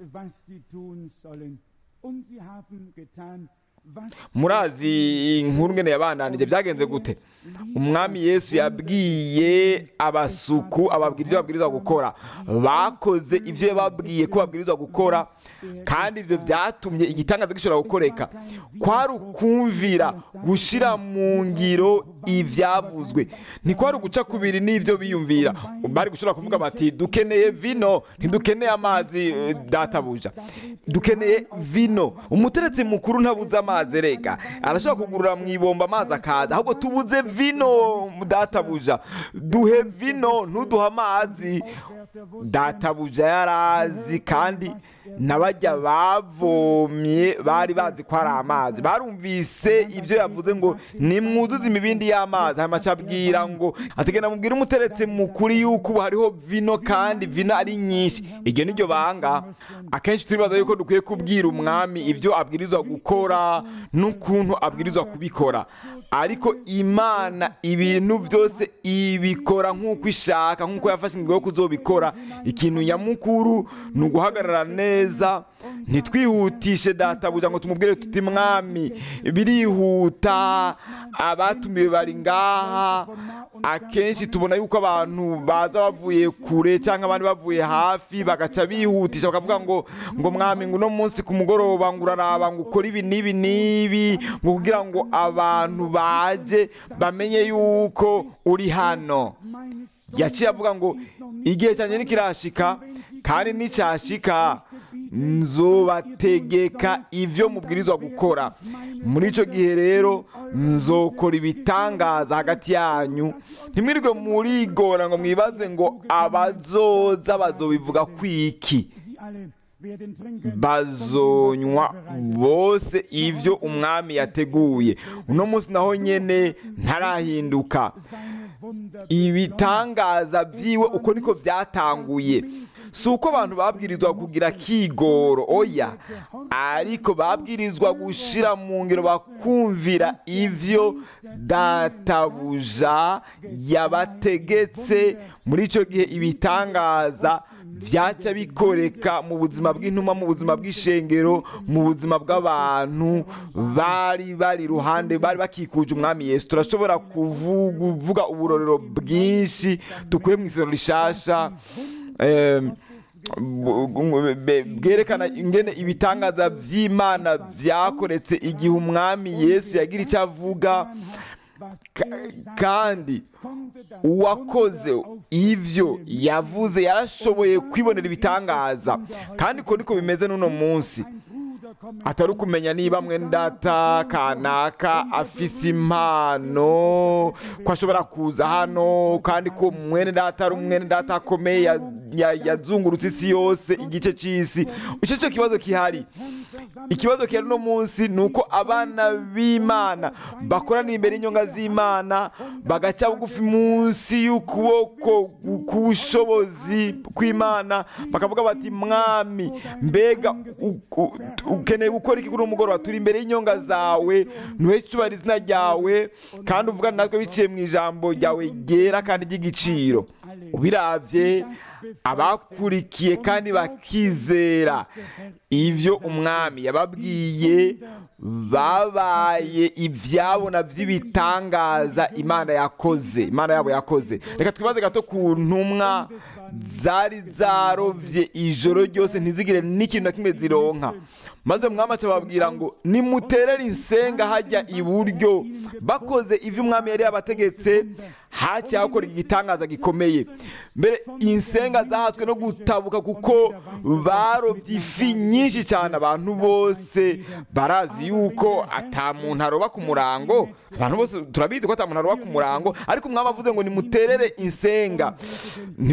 Murazi inkuru ngene yabandanije byagenze gute? Umwami Yesu yabwiye abasuku ababwira ibyo babwirizwa gukora, bakoze ibyo yababwiye ko babwirizwa gukora, kandi ibyo byatumye igitangaza gishobora gukoreka. Kwari ukumvira gushira mu ngiro ivyavuzwe, ntikwari uguca kubiri n'ibyo biyumvira. Bari gushobora kuvuga bati dukeneye vino, ntidukeneye amazi databuja, dukeneye vino. Umuteretsi mukuru ntabuze amazi rega, arashobora kugurura mu ibomba amazi akaza, ahubwo tubuze vino databuja, duhe vino ntuduhe amazi. Databuja yarazi, kandi n'abajya bavomye bari bazi ko ari amazi, barumvise ibyo yavuze ngo nimwuzuze imibindi y'amazi. Hanyuma acabwira ngo ategena mubwire umuteretse mukuri yuko ubu hariho vino, kandi vino ari nyinshi. Iryo niryo banga. Akenshi turibaza yuko dukwiye kubwira umwami ibyo abwirizwa gukora n'ukuntu abwirizwa kubikora, ariko Imana ibintu byose ibikora nk'uko ishaka, nk'uko yafashe ingingo yo kuzobikora. Ikintu nyamukuru ni uguhagarara neza, ntitwihutishe databuja ngo tumubwire tuti mwami birihuta, abatumiwe bari ngaha. Akenshi tubona yuko abantu baza bavuye kure cyangwa abandi bavuye hafi bagaca bihutisha bakavuga ngo mwami ngo uno munsi ku mugoroba ngo uraraba ngo ukora ibi n'ibi n'ibi, ngo kugira ngo abantu baje bamenye yuko uri hano. Yaciye avuga ngo igihe cyanjye nikirashika, kandi nicyashika nzobategeka ibyo mubwirizwa gukora. Muri icyo gihe rero nzokora ibitangaza hagati yanyu. Ntimwirirwe murigora ngo mwibaze ngo abazoza bazobivuga kwiki. Bazonywa bose ibyo umwami yateguye. Uno munsi naho nyene ntarahinduka. Ibitangaza byiwe uko niko byatanguye. Si uko abantu babwirizwa kugira kigoro, oya, ariko babwirizwa gushira mu ngiro, bakumvira ivyo databuja yabategetse. Muri icyo gihe ibitangaza byaca bikoreka mu buzima bw'intumwa, mu buzima bw'ishengero, mu buzima bw'abantu bari ruhande, bari bakikuje umwami Yesu. Turashobora kuvuga uburorero bwinshi dukuye mu isezerano rishasha bwerekana ingene ibitangaza by'Imana byakoretse igihe umwami Yesu yagira icyo avuga, kandi uwakoze ivyo yavuze yarashoboye kwibonera ibitangaza. Kandi ko niko bimeze n'uno munsi. Atari ukumenya niba mwene data kanaka afise impano ko ashobora kuza hano, kandi ko mwene data ari umwene data akomeye yazungurutse isi yose, igice cy'isi. Icyo cyo kibazo kihari. Ikibazo kihari no munsi ni uko abana b'Imana bakorana imbere y'inyonga z'Imana, bagaca bugufi munsi y'ukuboko k'ubushobozi kw'Imana, bakavuga bati mwami mbega ukeneye gukora iki kuri uno mugoroba? Turi imbere y'inyonga zawe, ntuheshe icyubahiro izina ryawe, kandi uvugana natwe biciye mu ijambo ryawe ryera kandi ry'igiciro. Ubiravye abakurikiye kandi bakizera ivyo umwami yababwiye, babaye ibyabona by'ibitangaza Imana yakoze, Imana yabo yakoze. Reka twibaze gato ku ntumwa zari zarovye ijoro ryose ntizigire n'ikintu na kimwe zironka, maze umwami acababwira ngo nimuterere insenga hajya iburyo. Bakoze ivyo umwami yari yabategetse, haciye hakora igitangaza gikomeye. Mbere insenga zahatswe no gutabuka kuko barovye ifi nyinshi cyane. Abantu bose barazi yuko ata muntu aroba ku murango, abantu bose turabizi ko ata muntu aroba ku murango, ariko umwami avuze ngo nimuterere insenga. Ntidusoma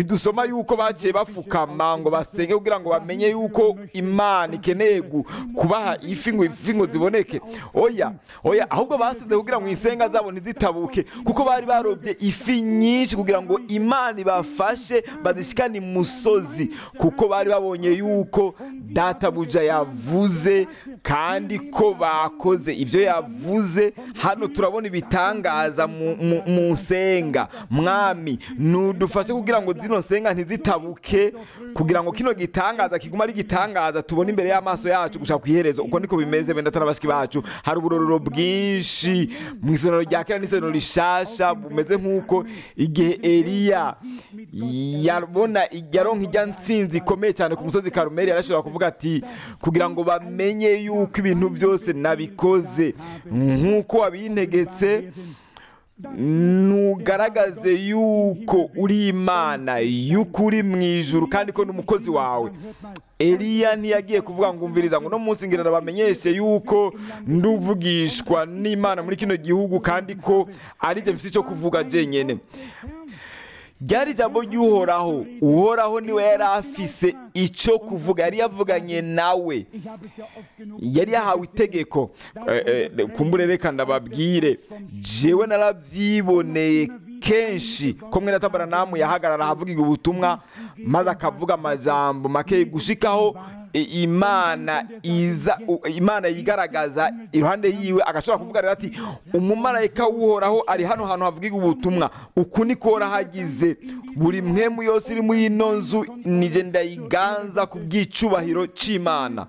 yuko baciye bafukama ngo basenge kugira ngo bamenye yuko Imana ikeneye kubaha ifi ngo ziboneke. Oya ahubwo basenze kugira ngo insenga zabo ntizitabuke, kuko bari barobye ifi nyinshi kugira ngo Imana ibafashe bazishikane imusozi, kuko bari babonye yuko databuja yavuze kandi ko bakoze ibyo yavuze. Hano turabona ibitangaza mu nsenga. Mwami nudufashe kugira ngo zino nsenga ntizitabuke, kugira ngo kino gitangaza kiguma ari gitangaza tubona imbere y'amaso yacu gushaka ku iherezo. Uko niko bimeze benda n'abashiki bacu. Hari uburorero bwinshi mu isezerano rya kera n'isezerano rishasha bumeze nk'uko igihe Eliya yaronka ijya ntsinzi ikomeye cyane ku musozi Karumeli, yarashobora kuvuga ati kugira ngo bamenye yuko ibintu byose nabikoze nk'uko wabintegetse, nugaragaze yuko uri Imana y'ukuri mu ijuru kandi ko n'umukozi wawe. Eliya ntiyagiye kuvuga ngo umviriza ngo no munsi ngira ndabamenyeshe yuko nduvugishwa n'Imana muri kino gihugu kandi ko ari je mfite icyo kuvuga jenyene. Ryari ijambo ry'Uhoraho. Uhoraho niwe yari afise icyo kuvuga, yari yavuganye nawe, yari yahawe itegeko. Kumbure reka ndababwire, jewe narabyiboneye kenshi ko mwene Tabaranamu yahagarara ahavuga ubutumwa maze akavuga amajambo make gushikaho Imana yigaragaza iruhande yiwe, agashobora kuvuga rero ati umumarayika w'Uhoraho ari hano hantu havuga ubutumwa. Uku niko hagize buri mpemu yose iri muri ino nzu nije ndayiganza ku bw'icubahiro c'Imana.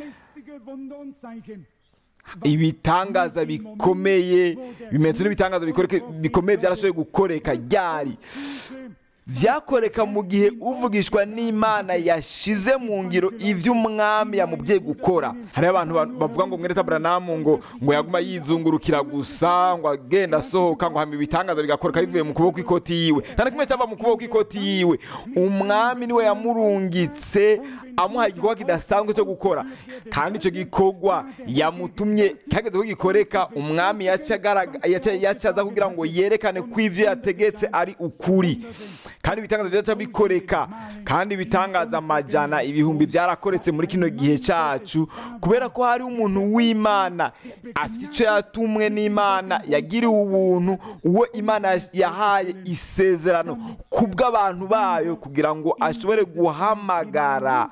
Ibitangaza bikomeye, ibimenyetso n'ibitangaza bikomeye byarashoboye gukoreka. Ryari vyakoreka mu gihe uvugishwa n'Imana yashize mu ngiro ivyo umwami yamubwiye gukora. Hari abantu bavuga ngo mwene Tabaranamu ngo yaguma yizungurukira gusa, ngo agenda asohoka, ngo hama ibitangaza bigakoreka bivuye mu kuboko kw'ikoti yiwe. Nta na kimwe cyava mu kuboko kw'ikoti yiwe. Umwami niwe yamurungitse amuhaye igikorwa kidasanzwe cyo gukora, kandi icyo gikorwa yamutumye cyageze ko gikoreka. Umwami yacaza kugira ngo yerekane ko ivyo yategetse ari ukuri, kandi ibitangaza byaca bikoreka. Kandi ibitangaza amajana ibihumbi byarakoretse muri kino gihe cyacu, kubera ko hari umuntu w'Imana afite icyo yatumwe n'Imana, yagiriwe ubuntu, uwo Imana yahaye isezerano kubw'abantu bayo kugira ngo ashobore guhamagara,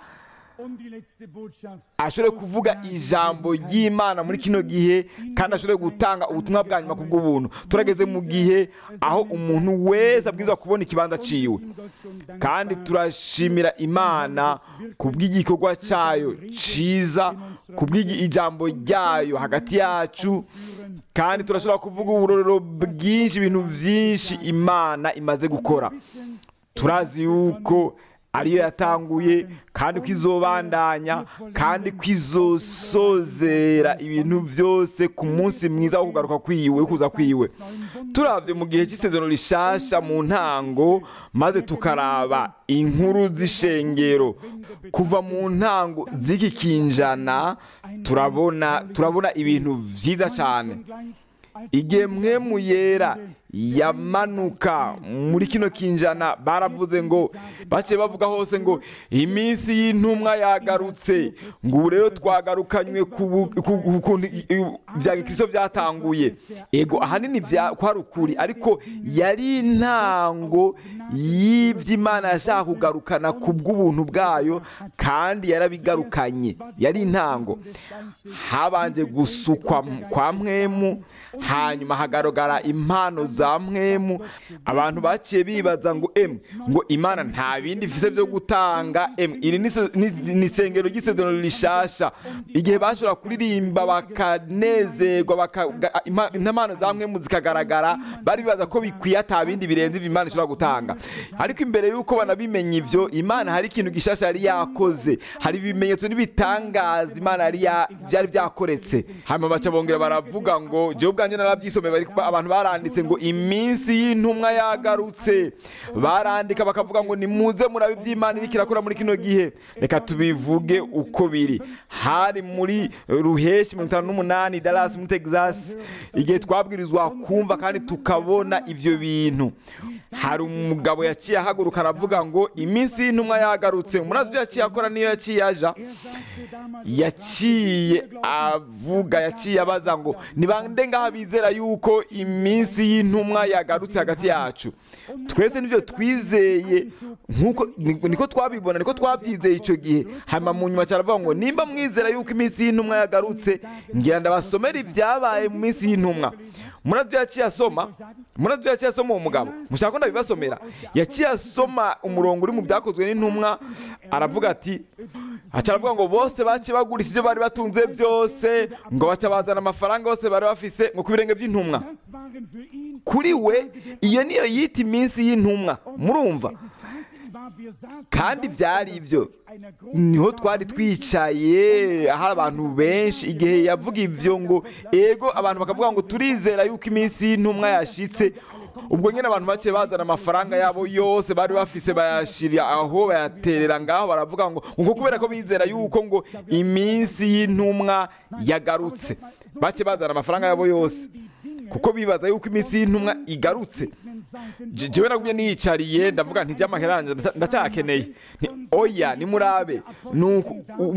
ashobore kuvuga ijambo ry'Imana muri kino gihe, kandi ashobore gutanga ubutumwa bwa nyuma kubw'ubuntu. Turageze mu gihe aho umuntu wese abwirizwa kubona ikibanza ciwe, kandi turashimira Imana kubw'igikorwa cyayo ciza, kubw'ijambo ryayo hagati yacu. Kandi turashobora kuvuga uburorero bwinshi, ibintu byinshi Imana imaze gukora. Turazi yuko ariyo yatanguye, kandi ko izobandanya, kandi ko izosozera ibintu byose ku munsi mwiza wo kugaruka kwiwe, kuza kwiwe. Turavye mu gihe cy'isezerano rishasha mu ntango, maze tukaraba inkuru z'ishengero kuva mu ntango z'iki kinjana, turabona ibintu vyiza cyane. Igihe mpwemu yera yamanuka muri kino kinjana, baravuze ngo, baciye bavuga hose ngo iminsi y'intumwa yagarutse, ngo ubu rero twagarukanywe ku bya Kristo byatanguye. Ego ahanini kwari ukuri, ariko yari intango y'ivy'Imana yashaka kugarukana ku bw'ubuntu bwayo, kandi yarabigarukanye. Yari intango. Habanje gusukwa kwa mpwemu, hanyuma hagaragara impano za mpwemu. Abantu baciye bibaza ngo ngo Imana nta bindi ifise byo gutanga. Iri ni isengero ry'isezerano rishasha. Igihe bashobora kuririmba bakanezerwa, impano za mpwemu zikagaragara, bari bibaza ko bikwiye ata bindi birenze ivyo Imana ishobora gutanga. Ariko imbere yuko banabimenya ivyo, Imana hari ikintu gishasha yari yakoze. Hari ibimenyetso n'ibitangaza Imana byari byakoretse. Hanyuma baca bongera baravuga ngo jewe ubwanjye nanjye narabyisomeye, abantu baranditse ngo iminsi y'intumwa yagarutse, barandika bakavuga ngo nimuze murabe iby'Imana iriko irakora muri kino gihe. Reka tubivuge uko biri. Hari muri ruheshi 58 Dallas muri Texas, igihe twabwirizwa kumva kandi tukabona ivyo bintu. Hari umugabo yaciye ahaguruka aravuga ngo iminsi y'intumwa yagarutse. Murazi yaciye akora niyo yaciye aja, yaciye avuga, yaciye abaza ngo ni bande ngaha bizera yuko iminsi y'intumwa yagarutse hagati yacu. Twese nivyo twizeye, nkuko niko twabibona, niko twabyizeye ico gihe. Hanyuma mu nyuma cyaravuga ngo nimba mwizera yuko iminsi y'intumwa yagarutse, ngira ndabasomera ibyabaye mu minsi y'intumwa. Murazi yaciye asoma uwo mugabo, mushaka ko ndabibasomera. Yaciye asoma umurongo uri mu byakozwe n'intumwa, aravuga ati, aravuga ngo bose baciye bagurisha ibyo bari batunze byose, ngo baca bazana amafaranga yose bari bafise ngo ku birenge by'intumwa. Kuri we iyo niyo yita iminsi y'intumwa, murumva? Kandi byari ibyo, niho twari twicaye, aho abantu benshi igihe yavuga ivyo ngo ego, abantu bakavuga ngo turizera yuko iminsi y'intumwa yashitse. Ubwo nyine abantu bake bazana amafaranga yabo yose bari bafise, bayashirira aho, bayaterera ngaho, baravuga ngo kubera ko bizera yuko ngo iminsi y'intumwa yagarutse, bake bazana amafaranga yabo yose kuko bibaza yuko iminsi y'intumwa igarutse. Jewe nagumye niyicariye ndavuga nti by'amaheranje ndacyakeneye, oya nimurabe. Nuko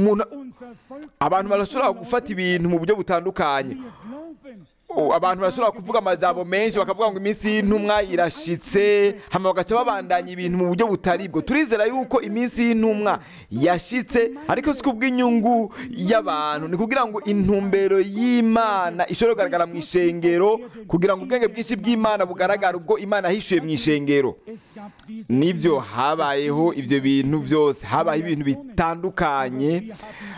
abantu barashobora gufata ibintu mu buryo butandukanye. Abantu barashobora kuvuga amajambo menshi bakavuga ngo iminsi y'intumwa irashitse, hama bagaca babandanya ibintu mu buryo butari bwo. Turizera yuko iminsi y'intumwa yashitse, ariko si kubw'inyungu y'abantu, ni kugira ngo intumbero y'Imana ishobore kugaragara mu ishengero, kugira ngo ubwenge bwinshi bw'Imana bugaragara ubwo Imana yahishuye mu ishengero. Nivyo habayeho ivyo bintu byose, habaye ibintu bitandukanye,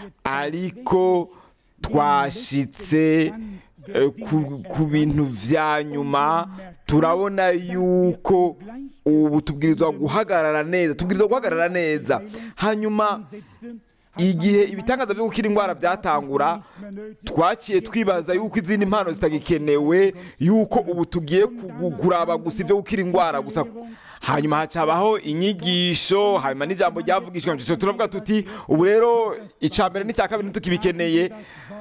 ariko twashitse ku bintu vya nyuma. Turabona yuko ubu tubwirizwa guhagarara neza. Hanyuma igihe ibitangaza byo gukira indwara byatangura, twaciye twibaza yuko izindi mpano zitagikenewe, yuko ubu tugiye kuraba gusa ibyo gukira indwara gusa. Hanyuma hacabaho inyigisho, hanyuma n'ijambo ryavugishwa. Turavuga tuti ubu rero icambere n'icya kabiri tukibikeneye.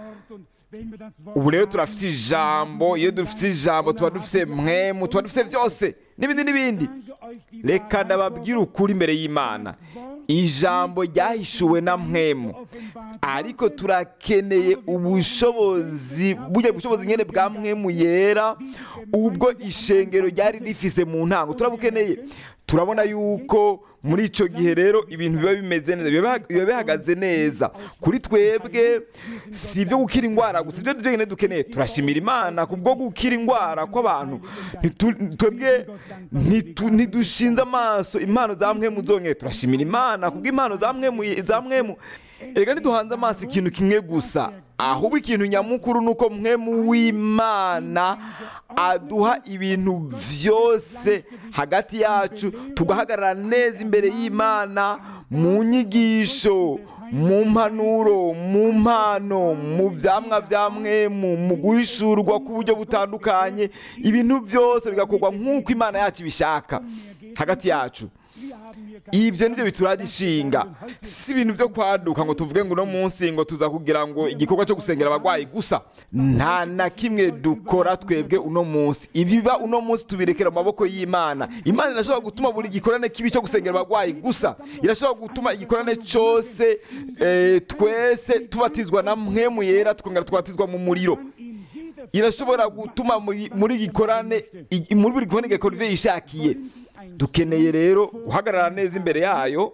Ubu rero turafite ijambo. Iyo dufite ijambo tuba dufite mpwemu, tuba dufite byose n'ibindi. Reka ndababwira ukuri imbere y'Imana, ijambo ryahishuwe na mpwemu, ariko turakeneye ubushobozi nyene bwa mpwemu yera, ubwo ishengero ryari rifise mu ntango turabukeneye. Turabona yuko muri ico gihe rero ibintu biba bimeze neza, biba bihagaze neza kuri twebwe. Si ibyo gukira indwara gusa, ibyo nyine dukeneye. Turashimira Imana kubwo gukira indwara kw'abantu. Twebwe ntidushinze amaso impano za mpwemu zonyine. Turashimira Imana kubwo impano za mpwemu. Erega ntiduhanze amaso ikintu kimwe gusa, ahubwo ikintu nyamukuru nuko mpwemu w'Imana aduha ibintu byose hagati yacu, tugahagarara neza imbere y'Imana, mu nyigisho, mu mpanuro, mu mpano, mu vyamwa vya mpwemu, mu guhishurwa k'uburyo butandukanye. Ibintu byose bigakorwa nk'uko Imana yacu ibishaka hagati yacu. Ibyo nibyo bituradishinga, si ibintu byo kwaduka ngo tuvuge ngo uno munsi ngo tuza kugira ngo igikorwa cyo gusengera abagwayi gusa. Nta na kimwe dukora twebwe uno munsi. Ibiba uno munsi tubirekera mu maboko y'Imana. Imana irashobora gutuma buri gikorane kibi cyo gusengera abagwayi gusa. Irashobora gutuma igikorane cyose twese tubatizwa na mpwemu yera, tukongera tubatizwa mu muriro. Irashobora gutuma muri gikorane, muri buri gikorane igakora ivyo yishakiye. Dukeneye rero guhagarara neza imbere yayo,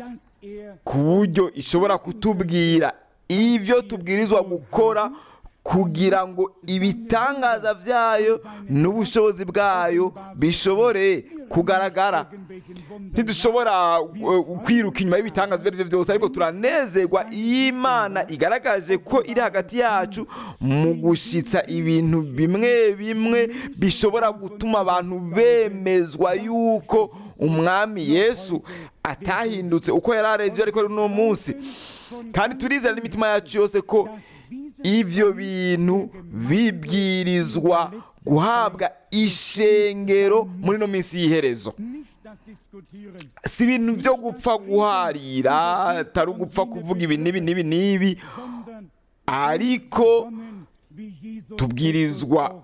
ku buryo ishobora kutubwira ivyo tubwirizwa gukora, kugira ngo ibitangaza vyayo n'ubushobozi bwayo bishobore kugaragara. Ntidushobora kwiruka inyuma y'ibitangaza ibyo byose, ariko turanezerwa iyo Imana igaragaje ko iri hagati yacu mu gushitsa ibintu bimwe bimwe bishobora gutuma abantu bemezwa yuko Umwami Yesu atahindutse uko yari areje ariko no munsi. Kandi turizera n'imitima yacu yose ko ivyo bintu bibwirizwa guhabwa ishengero muri no minsi y'iherezo. Si ibintu byo gupfa guharira, atari ugupfa kuvuga ibi n'ibi, ariko tubwirizwa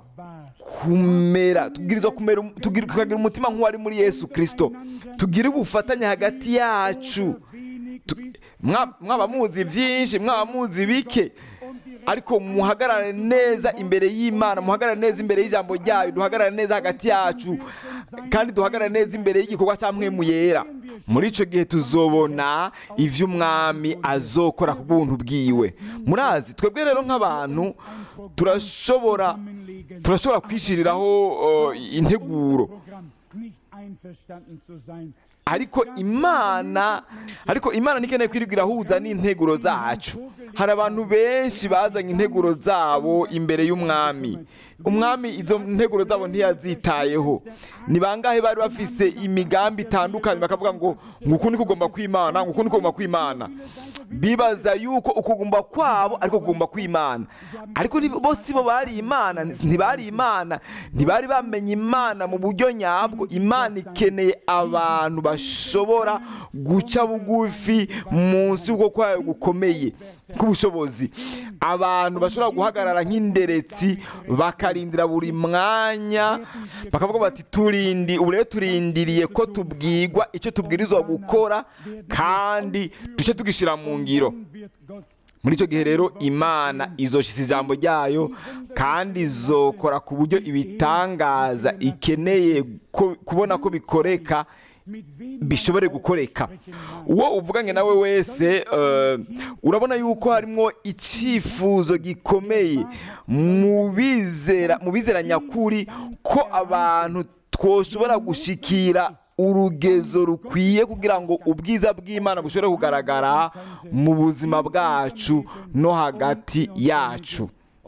tukagira umutima nk'uwari muri Yesu Kristo, tugire ubufatanye hagati yacu. Mwaba muzi byinshi, mwaba muzi bike, ariko muhagarare neza imbere y'Imana, muhagarare neza imbere y'ijambo ryayo, duhagarare neza hagati yacu, kandi duhagarare neza imbere y'igikorwa cya Mpwemu Yera. Muri icyo gihe tuzobona ivyo umwami azokora ku bw'ubuntu bwiwe. Murazi, twebwe rero nk'abantu turashobora kwishiriraho integuro, ariko Imana ntikeneye kwirirwa irahuza n'integuro zacu. Hari abantu benshi bazanye integuro zabo imbere y'umwami. Umwami izo nteguro zabo ntiyazitayeho. Ni bangahe bari bafise imigambi itandukanye bakavuga ngo nguku ni kugomba kw'Imana, nguku ni kugomba kw'Imana. Bibaza yuko ukugomba kwabo ariko kugomba kw'Imana. Ariko bose bo bari Imana, ntibari Imana, ntibari bamenye Imana mu buryo nyabwo. Imana ikeneye abantu bashobora guca bugufi munsi y'uko kwayo gukomeye k'ubushobozi, abantu bashobora guhagarara nk'inderetsi bakarindira buri mwanya, bakavuga bati ubu rero turindiriye ko tubwirwa icyo tubwirizwa gukora kandi duce tugishyira mu ngiro. Muri icyo gihe rero Imana izoshyize ijambo ryayo kandi izokora ku buryo ibitangaza ikeneye kubona ko bikoreka bishobore gukoreka. Uwo uvuganye nawe wese urabona yuko harimo icyifuzo gikomeye mu bizera nyakuri ko abantu twoshobora gushikira urugezo rukwiye kugira ngo ubwiza bw'Imana bushobore kugaragara mu buzima bwacu no hagati yacu.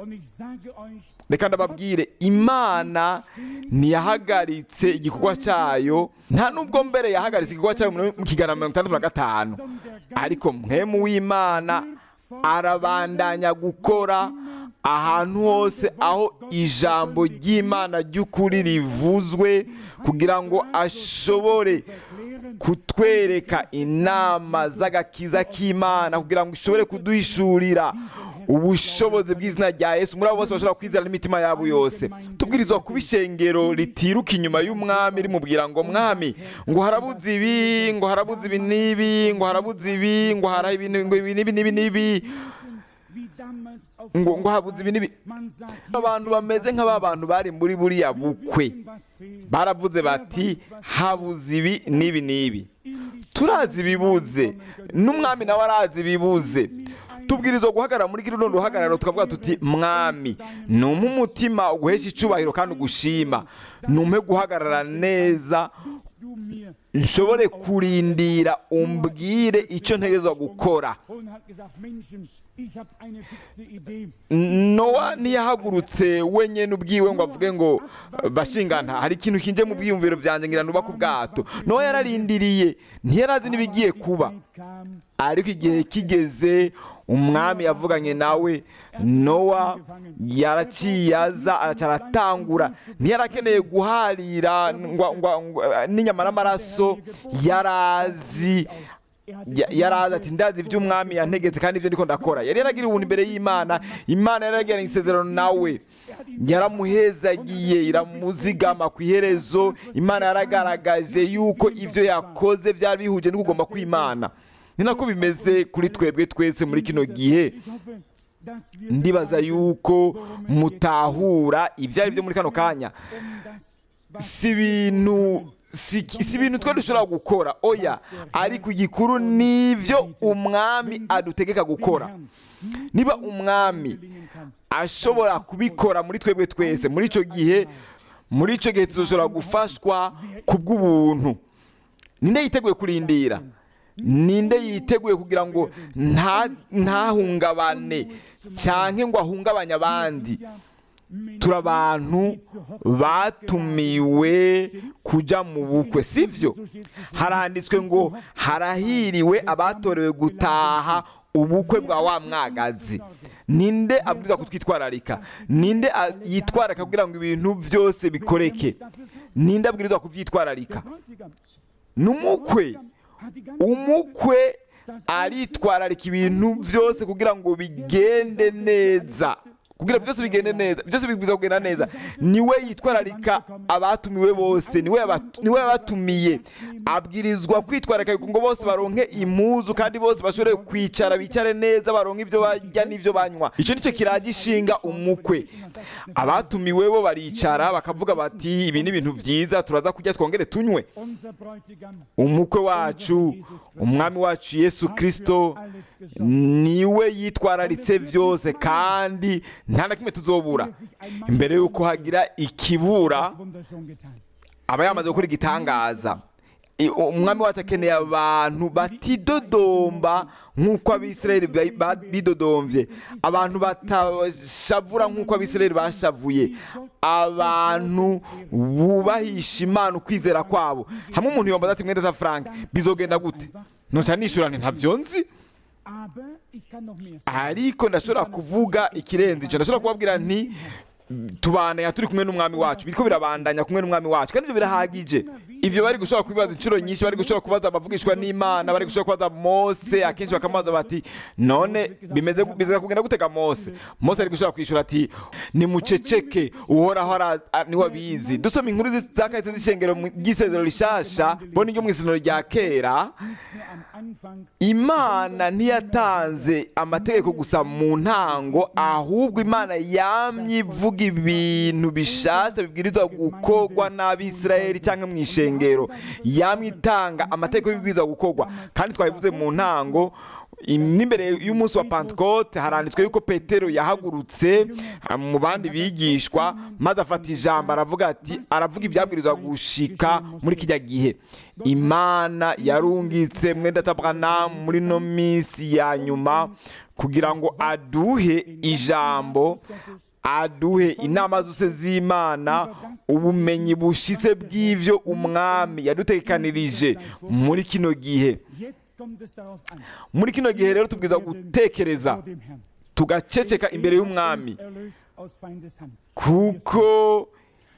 Reka ndababwire, Imana ntiyahagaritse igikorwa cyayo, nta nubwo mbere yahagaritse igikorwa cyayo mu kigana 65, ariko Mpwemu w'Imana arabandanya gukora ahantu hose aho ijambo ry'Imana ry'ukuri rivuzwe, kugira ngo ashobore kutwereka inama z'agakiza k'Imana, kugira ngo ishobore kuduhishurira ubushobozi bw'izina rya Yesu muri abo bose bashobora kwizera n'imitima yabo yose. Tubwirizwa kuba ishengero ritiruka inyuma y'umwami rimubwira ngo mwami, ngo harabuze ibi, ngo harabuze ibi n'ibi, ngo harabuze ibi, ngo haraho ibi n'ibi, ngo habuze ibi n'ibi. Abantu bameze nk'abantu bari muri buriya bukwe baravuze bati habuze ibi n'ibi n'ibi. Turazi ibibuze, n'umwami nawe arazi ibibuze. Tubwirizwa guhagarara muri kino ruhagararo tukavuga tuti mwami, numpe umutima uguhesha icubahiro kandi ugushima, numpe guhagarara neza nshobore kurindira umbwire icyo ntegerezwa gukora. Nowa ntiyahagurutse wenyine ubwiwe ngo avuge ngo bashingana hari ikintu kinje mu bwiyumviro byanjye ngira nuba ku bwato. Nowa yararindiriye, ntiyarazi n'ibigiye kuba, ariko igihe kigeze umwami yavuganye nawe, Nowa yaraciye aza aracyatangura. Ntiyarakeneye guharira n'inyama n'amaraso, yarazi ati ndazi iby'umwami yantegetse kandi ibyo ndiko ndakora. Yari yaragira ubuntu imbere y'Imana. Imana yari yaragiranye isezerano nawe, yaramuhezagiye iramuzigama ku iherezo. Imana yaragaragaje yuko ibyo yakoze byari bihuje no kugomba kw'Imana. Ni nako bimeze kuri twebwe twese muri kino gihe. Ndibaza yuko mutahura ibyo ari byo muri kano kanya. Si ibintu twe dushobora gukora, oya, ariko igikuru nivyo umwami adutegeka gukora. Niba umwami ashobora kubikora muri twebwe twese, muri ico gihe tuzoshobora gufashwa kubw'ubuntu. Ninde yiteguye kurindira? Ninde yiteguye kugira ngo ntahungabane canke ngo ahungabanye abandi? Turi abantu batumiwe kuja mu bukwe, sivyo? Haranditswe ngo harahiriwe abatorewe gutaha ubukwe bwa wa mwagazi. ninde abwirizwa kutwitwararika? Ninde yitwararika kugira ngo ibintu byose bikoreke? Ninde abwirizwa kuvyitwararika? N'umukwe. Umukwe aritwararika ibintu byose kugira ngo bigende neza, kugira byose bigende neza, byose bigwiza kugenda neza. Niwe yitwararika abatumiwe bose, niwe yabatumiye. Abwirizwa kwitwararika ngo bose baronke impuzu, kandi bose bashobore kwicara, bicare neza, baronke ibyo barya n'ibyo banywa. Icyo nicyo kiragishinga umukwe. Abatumiwe bo baricara bakavuga bati ibi ni ibintu byiza, turaza kurya twongere tunywe. Umukwe wacu, umwami wacu Yesu Kristo, niwe yitwararitse byose, kandi nta na kimwe tuzobura. Imbere y'uko hagira ikibura, aba yamaze gukora igitangaza. Umwami wacu akeneye abantu batidodomba nk'uko Abisirayeli bidodomvye, abantu batashavura nk'uko Abisirayeli bashavuye, abantu bubahisha Imana ukwizera kwabo. Hamwe umuntu yomba ati mwenda Frank, bizogenda gute? Noca nishura nti ntavyo nzi, ariko ndashobora kuvuga ikirenze ico. Ndashobora kubabwira nti tubana turi kumwe n'umwami wacu, biriko birabandanya kumwe n'umwami wacu, kandi ivyo birahagije. Ivyo bari gushobora kubibaza inshuro nyinshi, bari gushobora kubaza abavugishwa n'Imana, bari gushobora kubaza Mose, akenshi bakamubaza bati none bimeze kugenda gutega Mose. Mose ari gushobora kwishura ati nimuceceke, uhoraho niwe abizi. Dusoma inkuru zakahise z'ishengero ry'isezerano rishasha, bona iryo mw'isezerano rya kera, Imana ntiyatanze amategeko gusa mu ntango, ahubwo Imana yamye ivuga ibintu bishasha bibwirizwa gukorwa n'Abisirayeli cyangwa mu ishengero. Yamye itanga amategeko y'ibibwirizwa gukorwa, kandi twabivuze mu ntango. N'imbere y'umunsi wa Pentecote haranditswe yuko Petero yahagurutse mu bandi bigishwa, maze afata ijambo aravuga ibyabwirizwa gushika muri kijya gihe. Imana yarungitse mwenda Branham muri no minsi ya nyuma kugira ngo aduhe ijambo, aduhe inama zose z'Imana, ubumenyi bushitse bw'ivyo umwami yadutekanirije muri kino gihe. Muri kino gihe rero tubwiza gutekereza, tugaceceka imbere y'umwami, kuko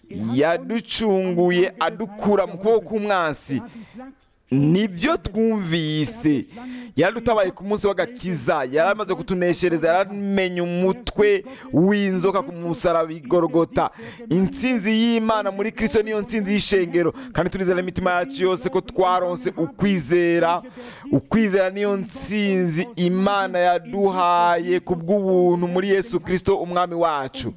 yaducunguye adukura mu kuboko k'umwansi. Nibyo twumvise. Yaradutabaye ku munsi w'agakiza, yaramaze kutuneshereza, yaramenye umutwe w'inzoka ku musaraba i Golgota. Intsinzi y'Imana muri Kristo niyo ntsinzi y'ishengero, kandi turizera imitima yacu yose ko twaronse ukwizera. Ukwizera niyo ntsinzi Imana yaduhaye ku bw'ubuntu muri Yesu Kristo umwami wacu.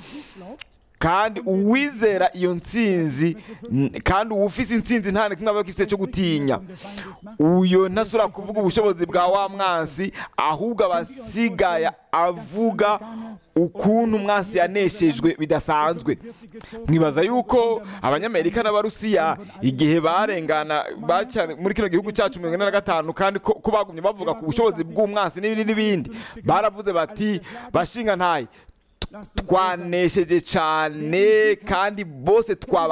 Kandi uwizera iyo ntsinzi, kandi uwufise intsinzi nta kimwe aba gifite cyo gutinya. Uyo ntasura kuvuga ubushobozi bwa wa mwansi, ahubwo abasigaye avuga ukuntu umwansi yaneshejwe bidasanzwe. Mwibaza yuko abanyamerika n'abarusiya igihe barengana muri kino gihugu cyacu 1945, kandi ko bagumye bavuga ku bushobozi bw'umwansi n'ibindi, baravuze bati bashinga ntaye, twanesheje cyane, kandi bose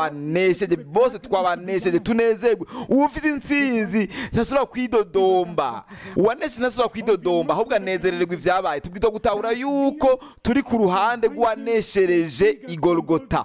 twabanesheje, tunezerwe. Uwufite intsinzi ntasubira kwidodomba, uwanesheje ntasubira kwidodomba, ahubwo anezererwa ibyabaye. Tubwita gutahura yuko turi ku ruhande rw'uwaneshereje i Golgota.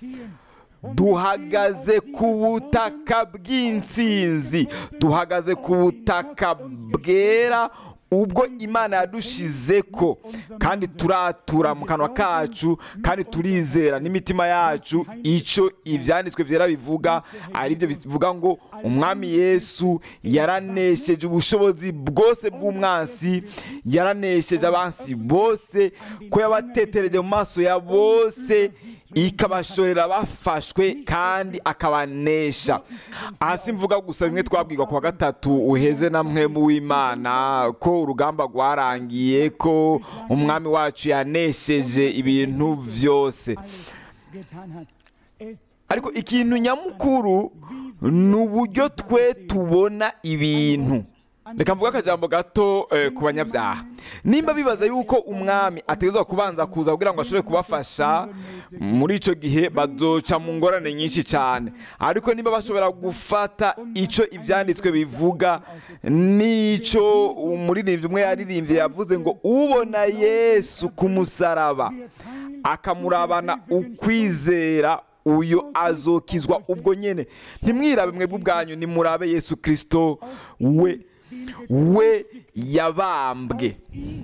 Duhagaze ku butaka bw'intsinzi, duhagaze ku butaka bwera ubwo Imana yadushizeko, kandi turatura mu kanwa kacu, kandi turizera n'imitima yacu ico ivyanditswe vyera bivuga, ari byo bivuga ngo umwami Yesu yaranesheje ubushobozi bwose bw'umwansi, yaranesheje abansi bose, ko yabatetereje mu maso ya bose, ikabashorera bafashwe, kandi akabanesha. Hasi mvuga gusa bimwe twabwirwa ku wa gatatu uheze na mpwemu w'Imana, ko urugamba rwarangiye, ko umwami wacu yanesheje ibintu byose. Ariko ikintu nyamukuru ni uburyo twe tubona ibintu. reka mvuga akajambo gato ku banyabyaha. Nimba bibaza yuko umwami ategerezwa kubanza kuza kugira ngo ashobore kubafasha, muri icyo gihe bazoca mu ngorane nyinshi cyane. Ariko nimba bashobora gufata icyo ibyanditswe bivuga, n'icyo umuririmbyi umwe yaririmbye yavuze ngo ubona Yesu ku musaraba akamurabana ukwizera, uyo azokizwa ubwo nyene. Ntimwirabe mwebwe ubwanyu, nimurabe Yesu Kristo we yabambwe,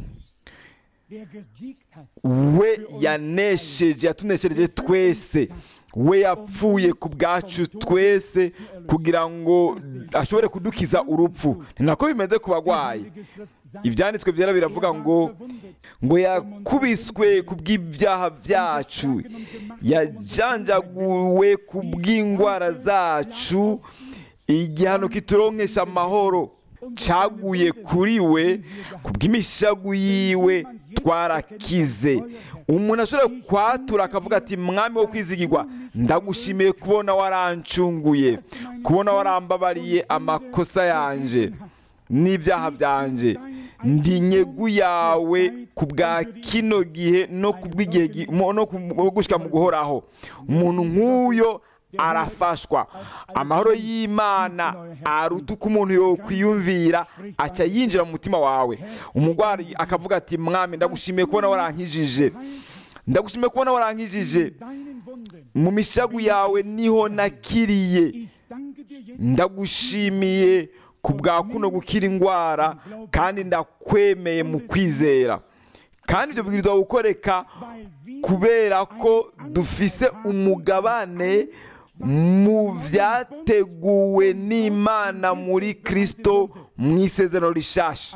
we yanesheje, yatuneshereje twese, we yapfuye ku bwacu twese kugira ngo ashobore kudukiza urupfu. Ni nako bimeze ku bagwayi. Ibyanditswe byera biravuga ngo yakubiswe ku bw'ibyaha byacu, yajanjaguwe ku bw'indwara zacu, igihano kituronkesha amahoro cyaguye kuri we, ku bw'imishagu yiwe twarakize. Umuntu ashobora kwatura akavuga ati mwami wo kwizigirwa, ndagushimiye kubona warancunguye, kubona warambabariye amakosa yanje n'ibyaha byanje, ndi nyegu yawe ku bwa kino gihe no ku bw'igihe no gushika mu guhoraho. Umuntu nk'uyo arafashwa. Amahoro y'Imana aruta uko umuntu yokwiyumvira, aca yinjira mu mutima wawe. Umugwari akavuga ati mwami ndagushimiye kubona warankijije, ndagushimiye kubona warankijije, mu mishagu yawe niho nakiriye, ndagushimiye ku bwa kuno gukira indwara, kandi ndakwemeye mu kwizera. Kandi ibyo bibwirizwa gukoreka kubera ko dufise umugabane mu byateguwe n'Imana muri Kristo mu isezerano rishasha.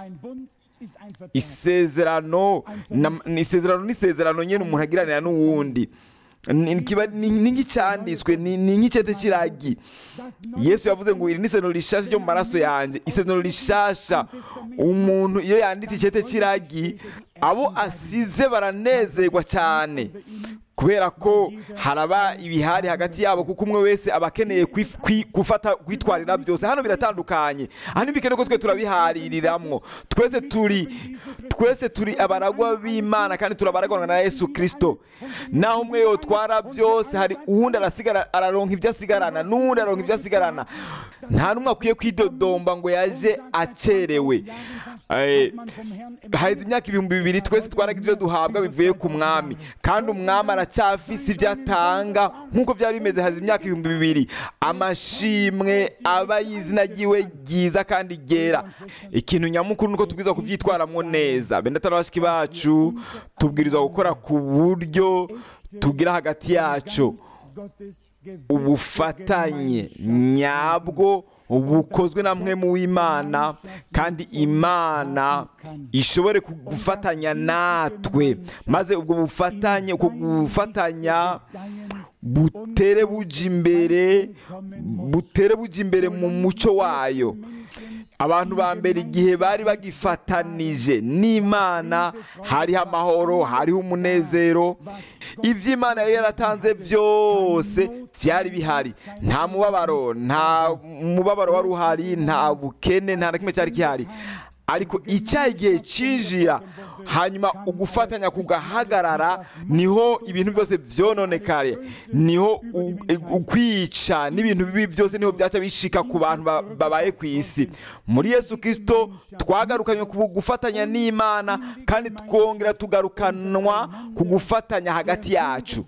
Isezerano n'isezerano nyine umuntu agiranira n'uwundi. Ni nk'icyanditswe, ni nk'icete cy'iragi. Yesu yavuze ngo iri ni isezerano rishasha ryo mu maraso yanjye. Isezerano rishasha, umuntu iyo yanditse icete cy'iragi, abo asize baranezerwa cyane, kubera ko haraba ibihari hagati yabo, kuko umwe wese aba akeneye kwitwarira byose. Hano biratandukanye, hano bikenewe ko twe turabihariramwo. Twese turi abaragwa b'Imana, kandi turabaragwa na Yesu Kristo. Naho umwe yotwara byose, hari uwundi araronka ibyo asigarana, n'uwundi aronka ibyo asigarana. Nta n'umwe akwiye kwidodomba ngo yaje acerewe. Haheze imyaka 2000 twese twaragize ibyo duhabwa bivuye ku mwami, kandi umwami aracyafise ibyo atanga nk'uko byari bimeze haze imyaka 2000. Amashimwe aba y'izina ryiwe ryiza kandi ryera. Ikintu nyamukuru nuko tubwirizwa kuvyitwaramwo neza. Bene atarabashiki bacu tubwirizwa gukora ku buryo tugira hagati yacu ubufatanye nyabwo bukozwe na mpwemu w'Imana, kandi Imana ishobore gufatanya natwe, maze ubwo gufatanya butere buja imbere mu muco wayo. Abantu ba mbere igihe bari bagifatanije n'Imana, hariho amahoro, hariho umunezero. Iby'Imana yari yaratanze byose byari bihari. Nta mubabaro wari uhari, nta bukene, nta na kimwe cyari gihari. Ariko icyaha igihe cinjira, hanyuma ugufatanya kugahagarara, niho ibintu byose vyononekare, niho ukwica n'ibintu bibi byose niho byaca bishika ku bantu babaye ku isi. Muri Yesu Kristo twagarukanye ku gufatanya n'Imana, kandi twongera tugarukanwa ku gufatanya hagati yacu.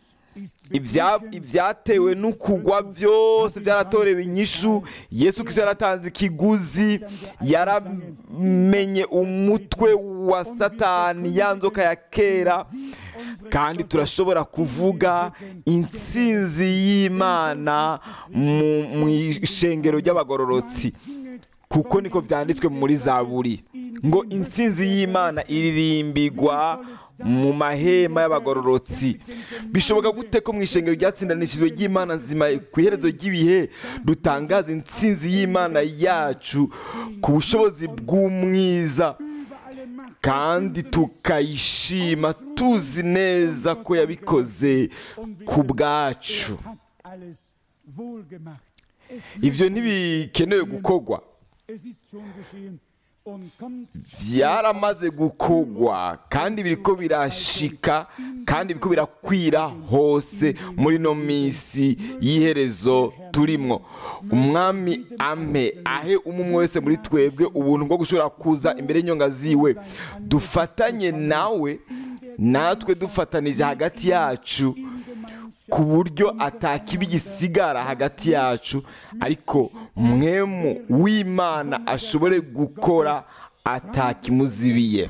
Ibyatewe n'ukugwa byose byaratorewe inyishu. Yesu Kristo yaratanze ikiguzi, yaramenye umutwe wa Satani, ya nzoka ya kera, kandi turashobora kuvuga intsinzi y'Imana mu ishengero ry'abagororotsi, kuko niko byanditswe muri Zaburi ngo intsinzi y'Imana iririmbigwa mu mahema y'abagororotsi. Bishoboka gute ko mu ishengero ryatsindanishijwe ry'Imana nzima ku iherezo ry'ibihe dutangaza intsinzi y'Imana yacu ku bushobozi bw'umwiza, kandi tukayishima tuzi neza ko yabikoze ku bwacu? Ibyo ntibikenewe gukorwa. byaramaze gukogwa kandi biriko birashika kandi biriko birakwira hose muri no minsi y'iherezo turimwo. Umwami ahe umwe wese muri twebwe ubuntu bwo gushobora kuza imbere y'inyonga ziwe, dufatanye nawe, natwe dufatanije hagati yacu ku buryo atakibi gisigara hagati yacu, ariko mwemu w'Imana ashobore gukora atakimuzibiye.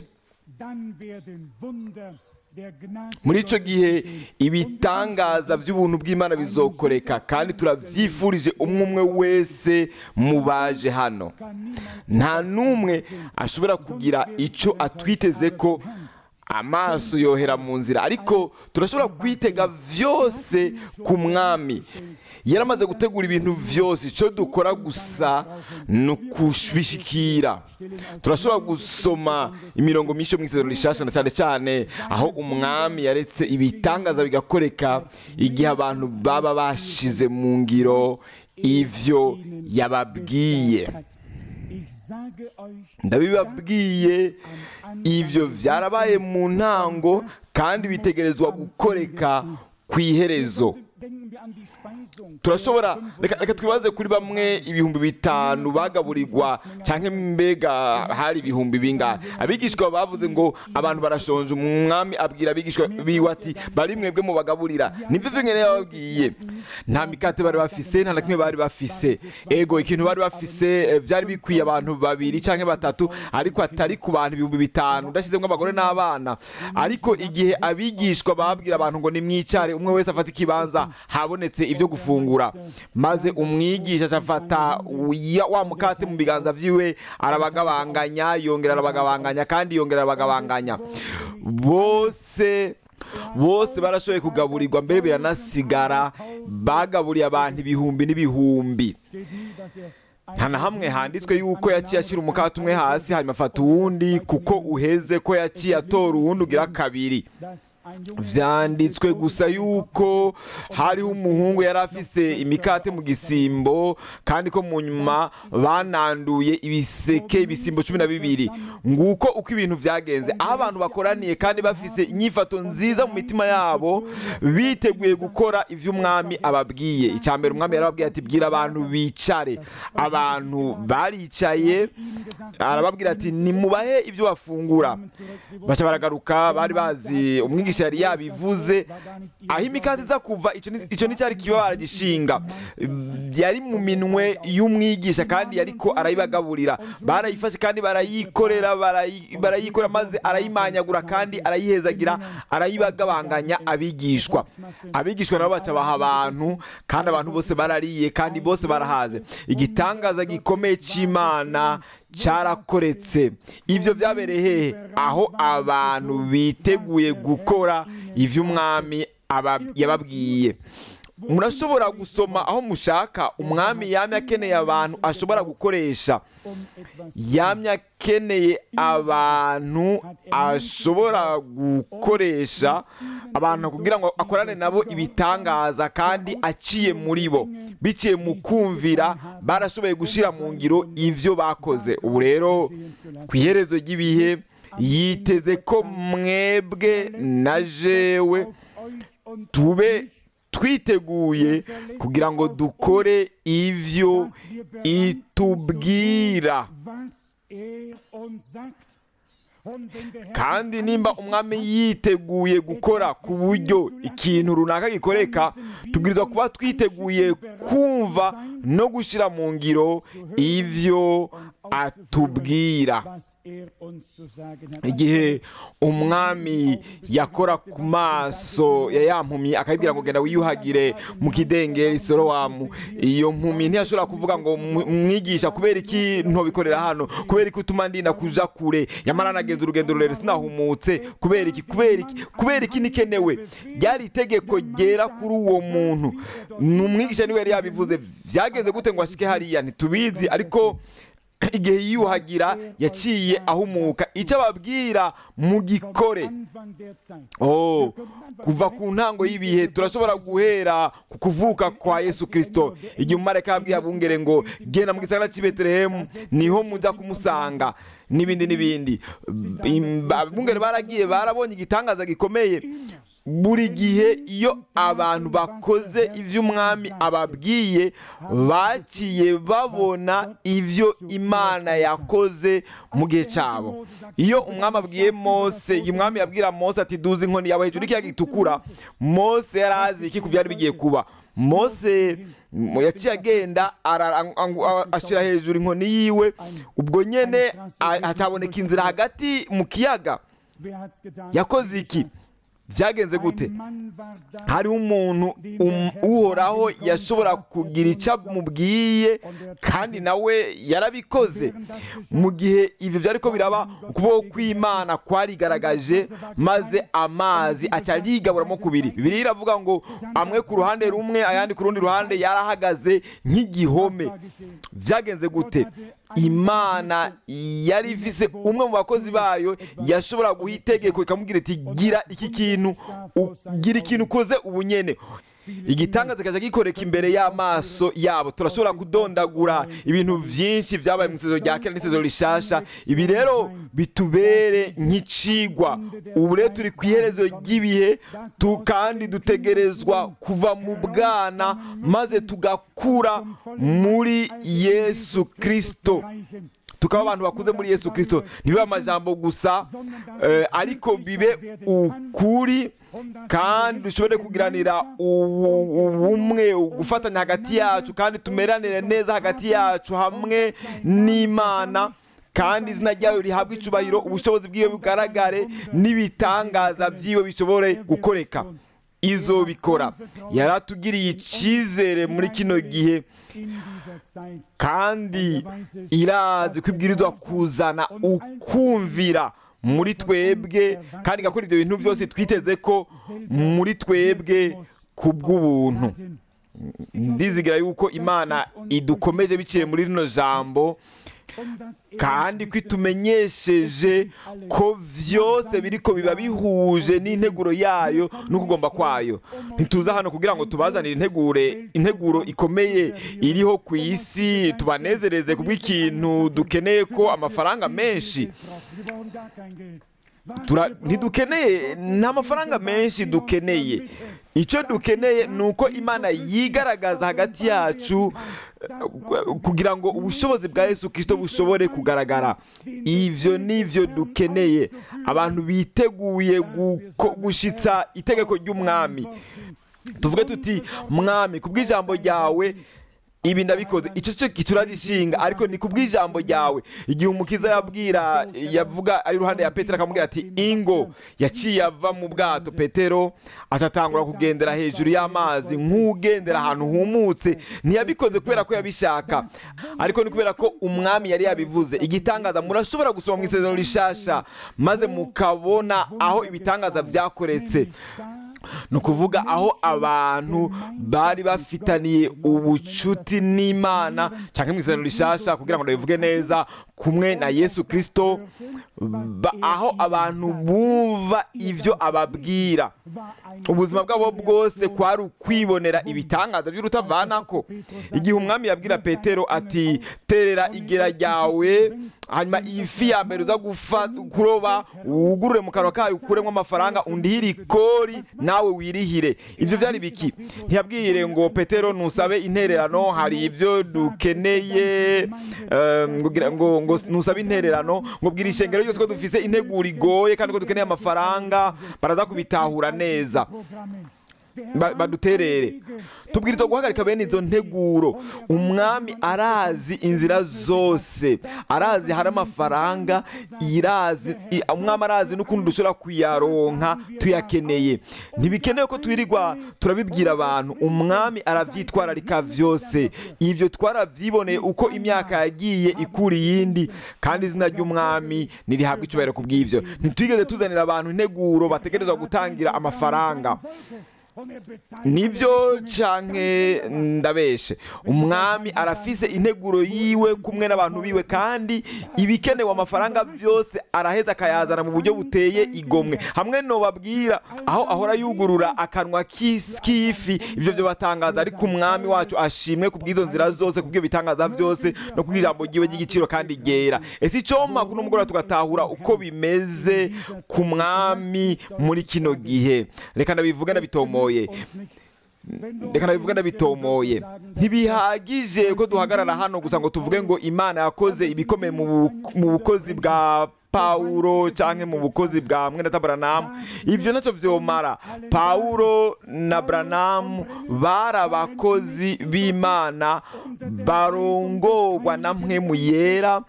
Muri icyo gihe ibitangaza by'ubuntu bw'Imana bizokoreka, kandi turabyifurije umwe umwe wese mu baje hano. Nta n'umwe ashobora kugira icyo atwiteze ko amaso yohera mu nzira, ariko turashobora kwitega byose ku mwami. Yaramaze gutegura ibintu byose, icyo dukora gusa ni ukubishikira. Turashobora gusoma imirongo myinshi yo mu Isezerano Rishasha, na cyane cyane aho umwami yaretse ibitangaza bigakoreka igihe abantu baba bashize mu ngiro ivyo yababwiye. Ndabibabwiye, ivyo vyarabaye mu ntango kandi bitegerezwa gukoreka ku iherezo. Turashobora reka twibaze kuri bamwe 5,000 bagaburirwa, canke mbega hari 1000 bingahe. Abigishwa bavuze ngo abantu barashonje, umwami abwira abigishwa biwe ati bari mwebwe mu bagaburira. Nivyo nyene yababwiye. Nta mikate bari bafise, nta na kimwe bari bafise. Ego ikintu bari bafise vyari bikwiye abantu 2 canke 3, ariko atari ku bantu 5,000 udashizemwo abagore n'abana. Ariko igihe abigishwa babwira abantu ngo nimwicare, umwe wese afata ikibanza, habonetse ibyo gufungura, maze umwigisha acafata wa mukate mu biganza vyiwe, arabagabanganya, yongera arabagabanganya, kandi yongera arabagabanganya. Bose barashoboye kugaburirwa, mbere biranasigara, bagaburiye abantu 1000 n'ibihumbi. Nta na hamwe handitswe yuko yaciye ashyira umukate umwe hasi hanyuma afata uwundi, kuko uheze ko yaciye atora uwundi ugira kabiri. Vyanditswe gusa yuko hariho umuhungu yari afise imikate mu gisimbo, kandi ko mu nyuma bananduye ibisimbo 12. Nguko uko ibintu vyagenze, aho abantu bakoraniye kandi bafise inyifato nziza mu mitima yabo, biteguye gukora ivyo umwami ababwiye. Icambere umwami yarababwiye ati bwira abantu bicare. Abantu baricaye, arababwira ati nimubahe ivyo bafungura. Baca baragaruka, bari bazi umwigisha yari yabivuze, aho imikate iza kuva, ico nicyari kiba baragishinga. Yari mu minwe y'umwigisha kandi yariko arayibagaburira. Barayifashe kandi barayikorera, maze arayimanyagura kandi arayihezagira, arayibagabanganya abigishwa. Abigishwa nabo baca baha abantu, kandi abantu bose barariye kandi bose barahaze. Igitangaza gikomeye c'Imana cyarakoretse. Ivyo vyabereye hehe? Aho abantu biteguye gukora ivyo umwami yababwiye. Murashobora gusoma aho mushaka, umwami yamye akeneye abantu ashobora gukoresha, yamye akeneye abantu ashobora gukoresha, abantu kugira ngo akorane nabo ibitangaza, kandi aciye muri bo, biciye mu kumvira, barashoboye gushira mu ngiro ivyo bakoze. Ubu rero ku iherezo ry'ibihe yiteze ko mwebwe na jewe tube twiteguye kugira ngo dukore ivyo itubwira. Kandi nimba umwami yiteguye gukora ku buryo ikintu runaka gikoreka, tubwirizwa kuba twiteguye kumva no gushira mu ngiro ivyo atubwira. Igihe umwami yakora ku maso ya mpumyi akabibwira ngo genda wiyuhagire mu kidengeri Sorowamu, iyo mpumyi ntiyashobora kuvuga ngo mwigisha kubera iki ntobikorera hano, kubera iki utuma ndinda kuja kure, yamara nagenza urugendo rurerure sinahumutse, kubera iki nikenewe. Ryari itegeko ryera kuri uwo muntu. N'umwigisha niwe yari yabivuze. Vyagenze gute ngo ashike hariya ntitubizi, ariko igihe yiyuhagira yaciye ahumuka. icyo ababwira mu gikore. Kuva ku ntango y'ibihe turashobora guhera ku kuvuka kwa Yesu Kristo. igihe umumarayika yabwiye abungere ngo genda mu gisagara cy'i Betelehemu niho muza kumusanga, n'ibindi n'ibindi. Abungere baragiye barabonye igitangaza gikomeye. Buri gihe iyo abantu bakoze ibyo umwami ababwiye, baciye babona ibyo Imana yakoze mu gihe cyabo. iyo umwami abwiye Mose, umwami yabwira Mose ati duze inkoni yawe hejuru y'ikiyaga gitukura, Mose yari azi iki ku byari bigiye kuba. Mose yaciye agenda ashyira hejuru inkoni yiwe, ubwo nyine hacaboneka inzira hagati mu kiyaga. yakoze iki? byagenze gute? hariho umuntu uhoraho yashobora kugira icyo amubwiye kandi nawe yarabikoze. mu gihe ibyo byari ko biraba, ukuboko kw'Imana kwarigaragaje, maze amazi aca yigaburamo kubiri. Bibiliya iravuga ngo amwe ku ruhande rumwe ayandi ku rundi ruhande yarahagaze nk'igihome. byagenze gute? Imana yari ifise umwe mu bakozi bayo yashobora guha itegeko ikamubwira iti gira iki kintu, gira ikintu ukoze ubu nyene. igitangaza kaje gikoreka imbere y'amaso yabo. turashobora kudondagura ibintu byinshi byabaye mu isezerano rya kera n'isezerano rishasha. ibi rero bitubere nk'icigwa. ubu rero turi ku iherezo ry'ibihe, kandi dutegerezwa kuva mu bwana maze tugakura muri Yesu Kristo, tukaba abantu bakuze muri Yesu Kristo. ntibibe amajambo gusa, ariko bibe ukuri, kandi dushobore kugiranira ubumwe, gufatanya hagati yacu, kandi tumeranire neza hagati yacu hamwe n'Imana, kandi izina ryayo rihabwe icubahiro, ubushobozi bw'iyo bugaragare, n'ibitangaza by'iyo bishobore gukoreka. izo bikora. yaratugiriye icyizere muri kino gihe, kandi irazi kwibwirizwa kuzana ukumvira muri twebwe, kandi igakora ibyo bintu byose twiteze ko muri twebwe ku bw'ubuntu. ndizigira yuko Imana idukomeje biciye muri rino jambo, kandi ko itumenyesheje ko byose biriko biba bihuje n'integuro yayo n'ukugomba kwayo. ntituza hano kugira ngo tubazanire integuro ikomeye iriho ku isi, tubanezereze kubw'ikintu dukeneye ko amafaranga menshi. ntidukeneye nta mafaranga menshi dukeneye. icyo dukeneye ni uko Imana yigaragaza hagati yacu, kugira ngo ubushobozi bwa Yesu Kristo bushobore kugaragara. Ivyo nivyo dukeneye, abantu biteguye gushitsa itegeko ry'umwami. tuvuge tuti mwami, kubw'ijambo ryawe ibi ndabikoze. icyo cyo turagishinga, ariko ni kubw'ijambo ryawe. igihe umukiza yavuga ari iruhande ya Petero akamubwira ati ingo, yaciye ava mu bwato, Petero atatangura kugendera hejuru y'amazi nk'ugendera ahantu humutse. ntiyabikoze kubera ko yabishaka, ariko ni kubera ko umwami yari yabivuze. igitangaza murashobora gusoma mu isezerano rishasha maze mukabona aho ibitangaza byakoretse. ni ukuvuga aho abantu bari bafitaniye ubucuti n'Imana, cyangwa mu isezerano rishasha kugira ngo ndabivuge neza, kumwe na Yesu Kristo, aho abantu bumva ibyo ababwira. ubuzima bwabo bwose kwari ukwibonera ibitangaza by'urutavanako. igihe umwami yabwira Petero ati terera igera ryawe, hanyuma ifi ya mbere uza kuroba wugurure mu kanwa kayo ukuremo amafaranga, undihire ikori nawe wirihire. ibyo byari biki? ntiyabwire ngo Petero nusabe intererano, hari ibyo dukeneye, ngo nusabe intererano, ngo bwira ishengero ryose ko dufise integuro igoye kandi ko dukeneye amafaranga, baraza kubitahura neza baduterere. tubwirizwa guhagarika bene izo nteguro. umwami arazi inzira zose, arazi hari amafaranga, umwami arazi n'ukuntu dushobora kuyaronka tuyakeneye. ntibikenewe ko twirirwa turabibwira abantu. umwami aravyitwararika vyose. ivyo twaravyiboneye uko imyaka yagiye ikura iyindi, kandi izina ry'umwami nirihabwa icubahiro ku bw'ivyo. ntitwigeze tuzanira abantu integuro bategerezwa gutangira amafaranga. nibyo canke ndabeshe? Umwami arafise integuro yiwe kumwe n'abantu biwe, kandi ibikenewe amafaranga byose araheza akayazana mu buryo buteye igomwe. Hamwe no babwira aho ahora yugurura akanwa k'ifi, ibyo byo batangaza. Ariko umwami wacu ashimwe ku bw'izo nzira zose, ku bw'ibyo bitangaza byose, no ku ijambo ryiwe ry'igiciro kandi ryera. Ese icoma kuno mugoroba tugatahura uko bimeze ku mwami muri kino gihe. Reka ndabivuge ndabitomoye. Ntibihagije ko duhagarara hano gusa ngo tuvuge ngo Imana yakoze ibikomeye mu bukozi bwa Pawulo canke mu bukozi bwa mwene Branamu. Ivyo ntacyo vyomara. Pawulo na Branamu bari abakozi b'Imana barongorwa na mpwemu yera,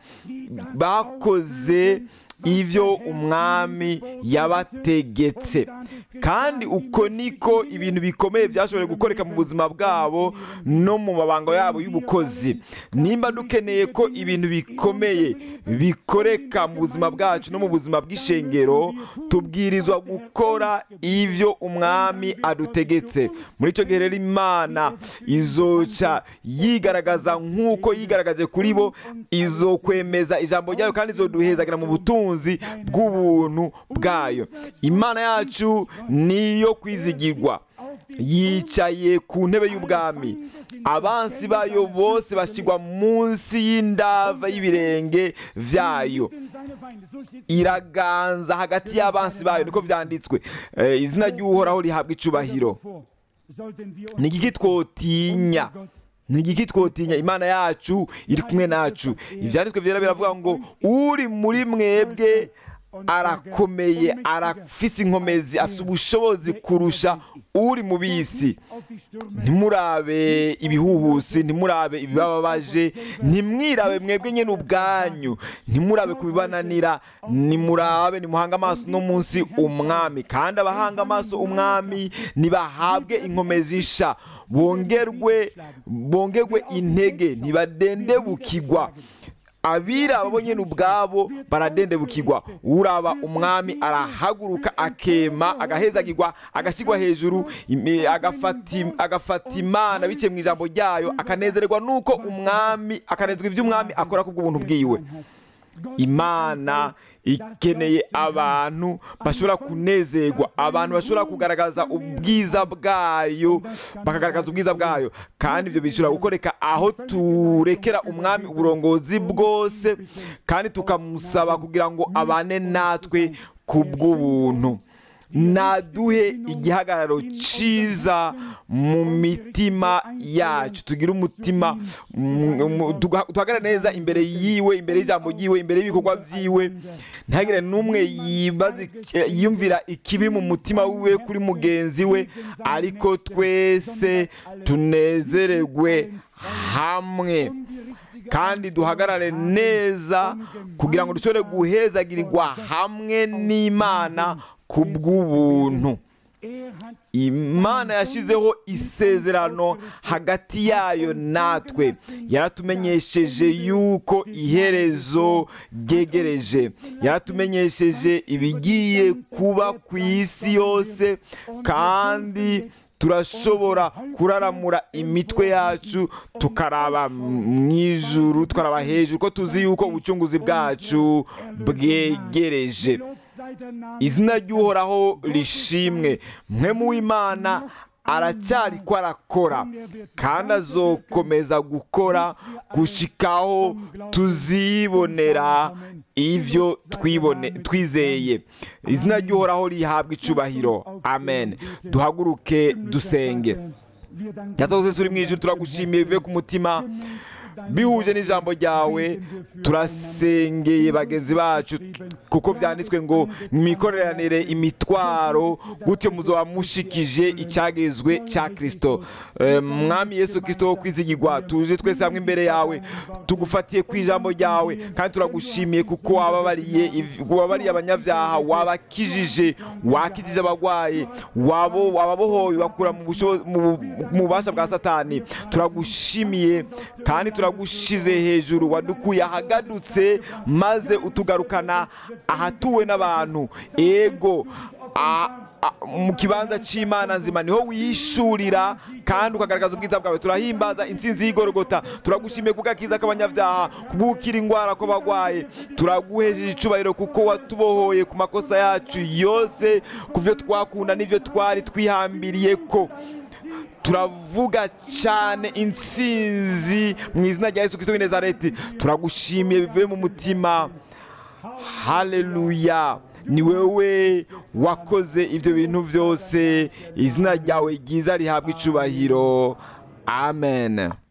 bakoze ivyo umwami yabategetse, kandi uko niko ibintu bikomeye byashoboye gukoreka mu buzima bwabo no mu mabanga yabo y'ubukozi. Nimba dukeneye ko ibintu bikomeye bikoreka mu buzima bwacu no mu buzima bw'ishengero, tubwirizwa gukora ivyo umwami adutegetse. Muri icyo gihe rero Imana izoca yigaragaza nk'uko yigaragaje kuri bo, izokwemeza ijambo ryayo kandi izoduhezagira mu butunzi bw'ubuntu bwayo. Imana yacu niyo kwizigirwa, yicaye ku ntebe y'ubwami. Abansi bayo bose bashyirwa munsi y'indava y'ibirenge vyayo. Iraganza hagati y'abansi bayo, niko vyanditswe. Izina ry'Uhoraho rihabwa icubahiro. Ni igiki twotinya? Imana yacu iri kumwe nacu. Ivyanditswe vyera biravuga ngo uri muri mwebwe arakomeye, arafise inkomezi, afise ubushobozi kurusha uri mu bisi. Ntimurabe ibihuhusi, ntimurabe ibibababaje, ntimwirabe mwebwe nyene ubwanyu, ntimurabe kubibananira. Nimurabe, nimuhanga amaso no munsi umwami, kandi abahanga amaso umwami nibahabwe inkomezi nsha, bongerwe intege, ntibadendebukirwa. Abiraba bo nyene ubwabo baradendebukirwa. Uraba umwami arahaguruka, akema, agahezagirwa, agashyirwa hejuru, agafata Imana biciye mu ijambo ryayo, akanezererwa nuko umwami, akanezerwa ivyo umwami akora ku bw'ubuntu bwiwe. Imana ikeneye abantu bashobora kunezerwa, abantu bashobora kugaragaza ubwiza bwayo, bakagaragaza ubwiza bwayo. Kandi ibyo bishobora gukoreka aho turekera umwami uburongozi bwose, kandi tukamusaba kugira ngo abane natwe ku bw'ubuntu. Naduhe igihagararo ciza mu mitima yacu, tugire umutima tuhagarare neza imbere yiwe, imbere y'ijambo ryiwe, imbere y'ibikorwa vyiwe. Ntihagire n'umwe yiyumvira ikibi mu mutima wiwe kuri mugenzi we, ariko twese tunezererwe hamwe kandi duhagarare neza kugira ngo dushobore guhezagirirwa hamwe n'Imana ku bw'ubuntu. Imana yashizeho isezerano hagati yayo natwe. Yaratumenyesheje yuko iherezo ryegereje. Yaratumenyesheje ibigiye kuba ku isi yose, kandi turashobora kuraramura imitwe yacu tukaraba mu ijuru, tukaraba hejuru, ko tuzi yuko ubucunguzi bwacu bwegereje. Izina ry'Uhoraho rishimwe. Mpwemu w'Imana aracyari ko arakora, kandi azokomeza gukora gushikaho tuzibonera ivyo twizeye. Izina ry'Uhoraho rihabwa icubahiro. Amen. Duhaguruke dusenge. Yatose suri mwijuru, turagushimiye bivuye ku mutima, bihuje n'ijambo ryawe. Turasengeye bagenzi bacu, kuko byanditswe ngo mwikoreranire imitwaro, gutyo muzoba mushikije icyagezwe cya Kristo. Mwami Yesu Kristo wo kwizigirwa, tuje twese hamwe imbere yawe, tugufatiye ku ijambo ryawe, kandi turagushimiye kuko wababariye abanyabyaha, wabakijije, wakijije abagwaye, wababohoye, bakura mu bubasha bwa Satani. Turagushimiye kandi turagushize hejuru, wadukuye ahagadutse maze utugarukana ahatuwe n'abantu. Ego mu kibanza cy'Imana nzima, niho wishurira kandi ukagaragaza ubwiza bwawe. Turahimbaza intsinzi y'igorogota, turagushimiye kubw'agakiza k'abanyabyaha, kubw'ukira indwara kw'abagwaye. Turaguhejeje icubahiro kuko watubohoye ku makosa yacu yose, ku byo twakunda n'ibyo twari twihambiriye ko. Turavuga cyane intsinzi mu izina rya Yesu Kristo w'i Nazareti. Turagushimiye bivuye mu mutima. Haleluya, ni wewe wakoze ibyo bintu byose. Izina ryawe ryiza rihabwa icubahiro. Amen.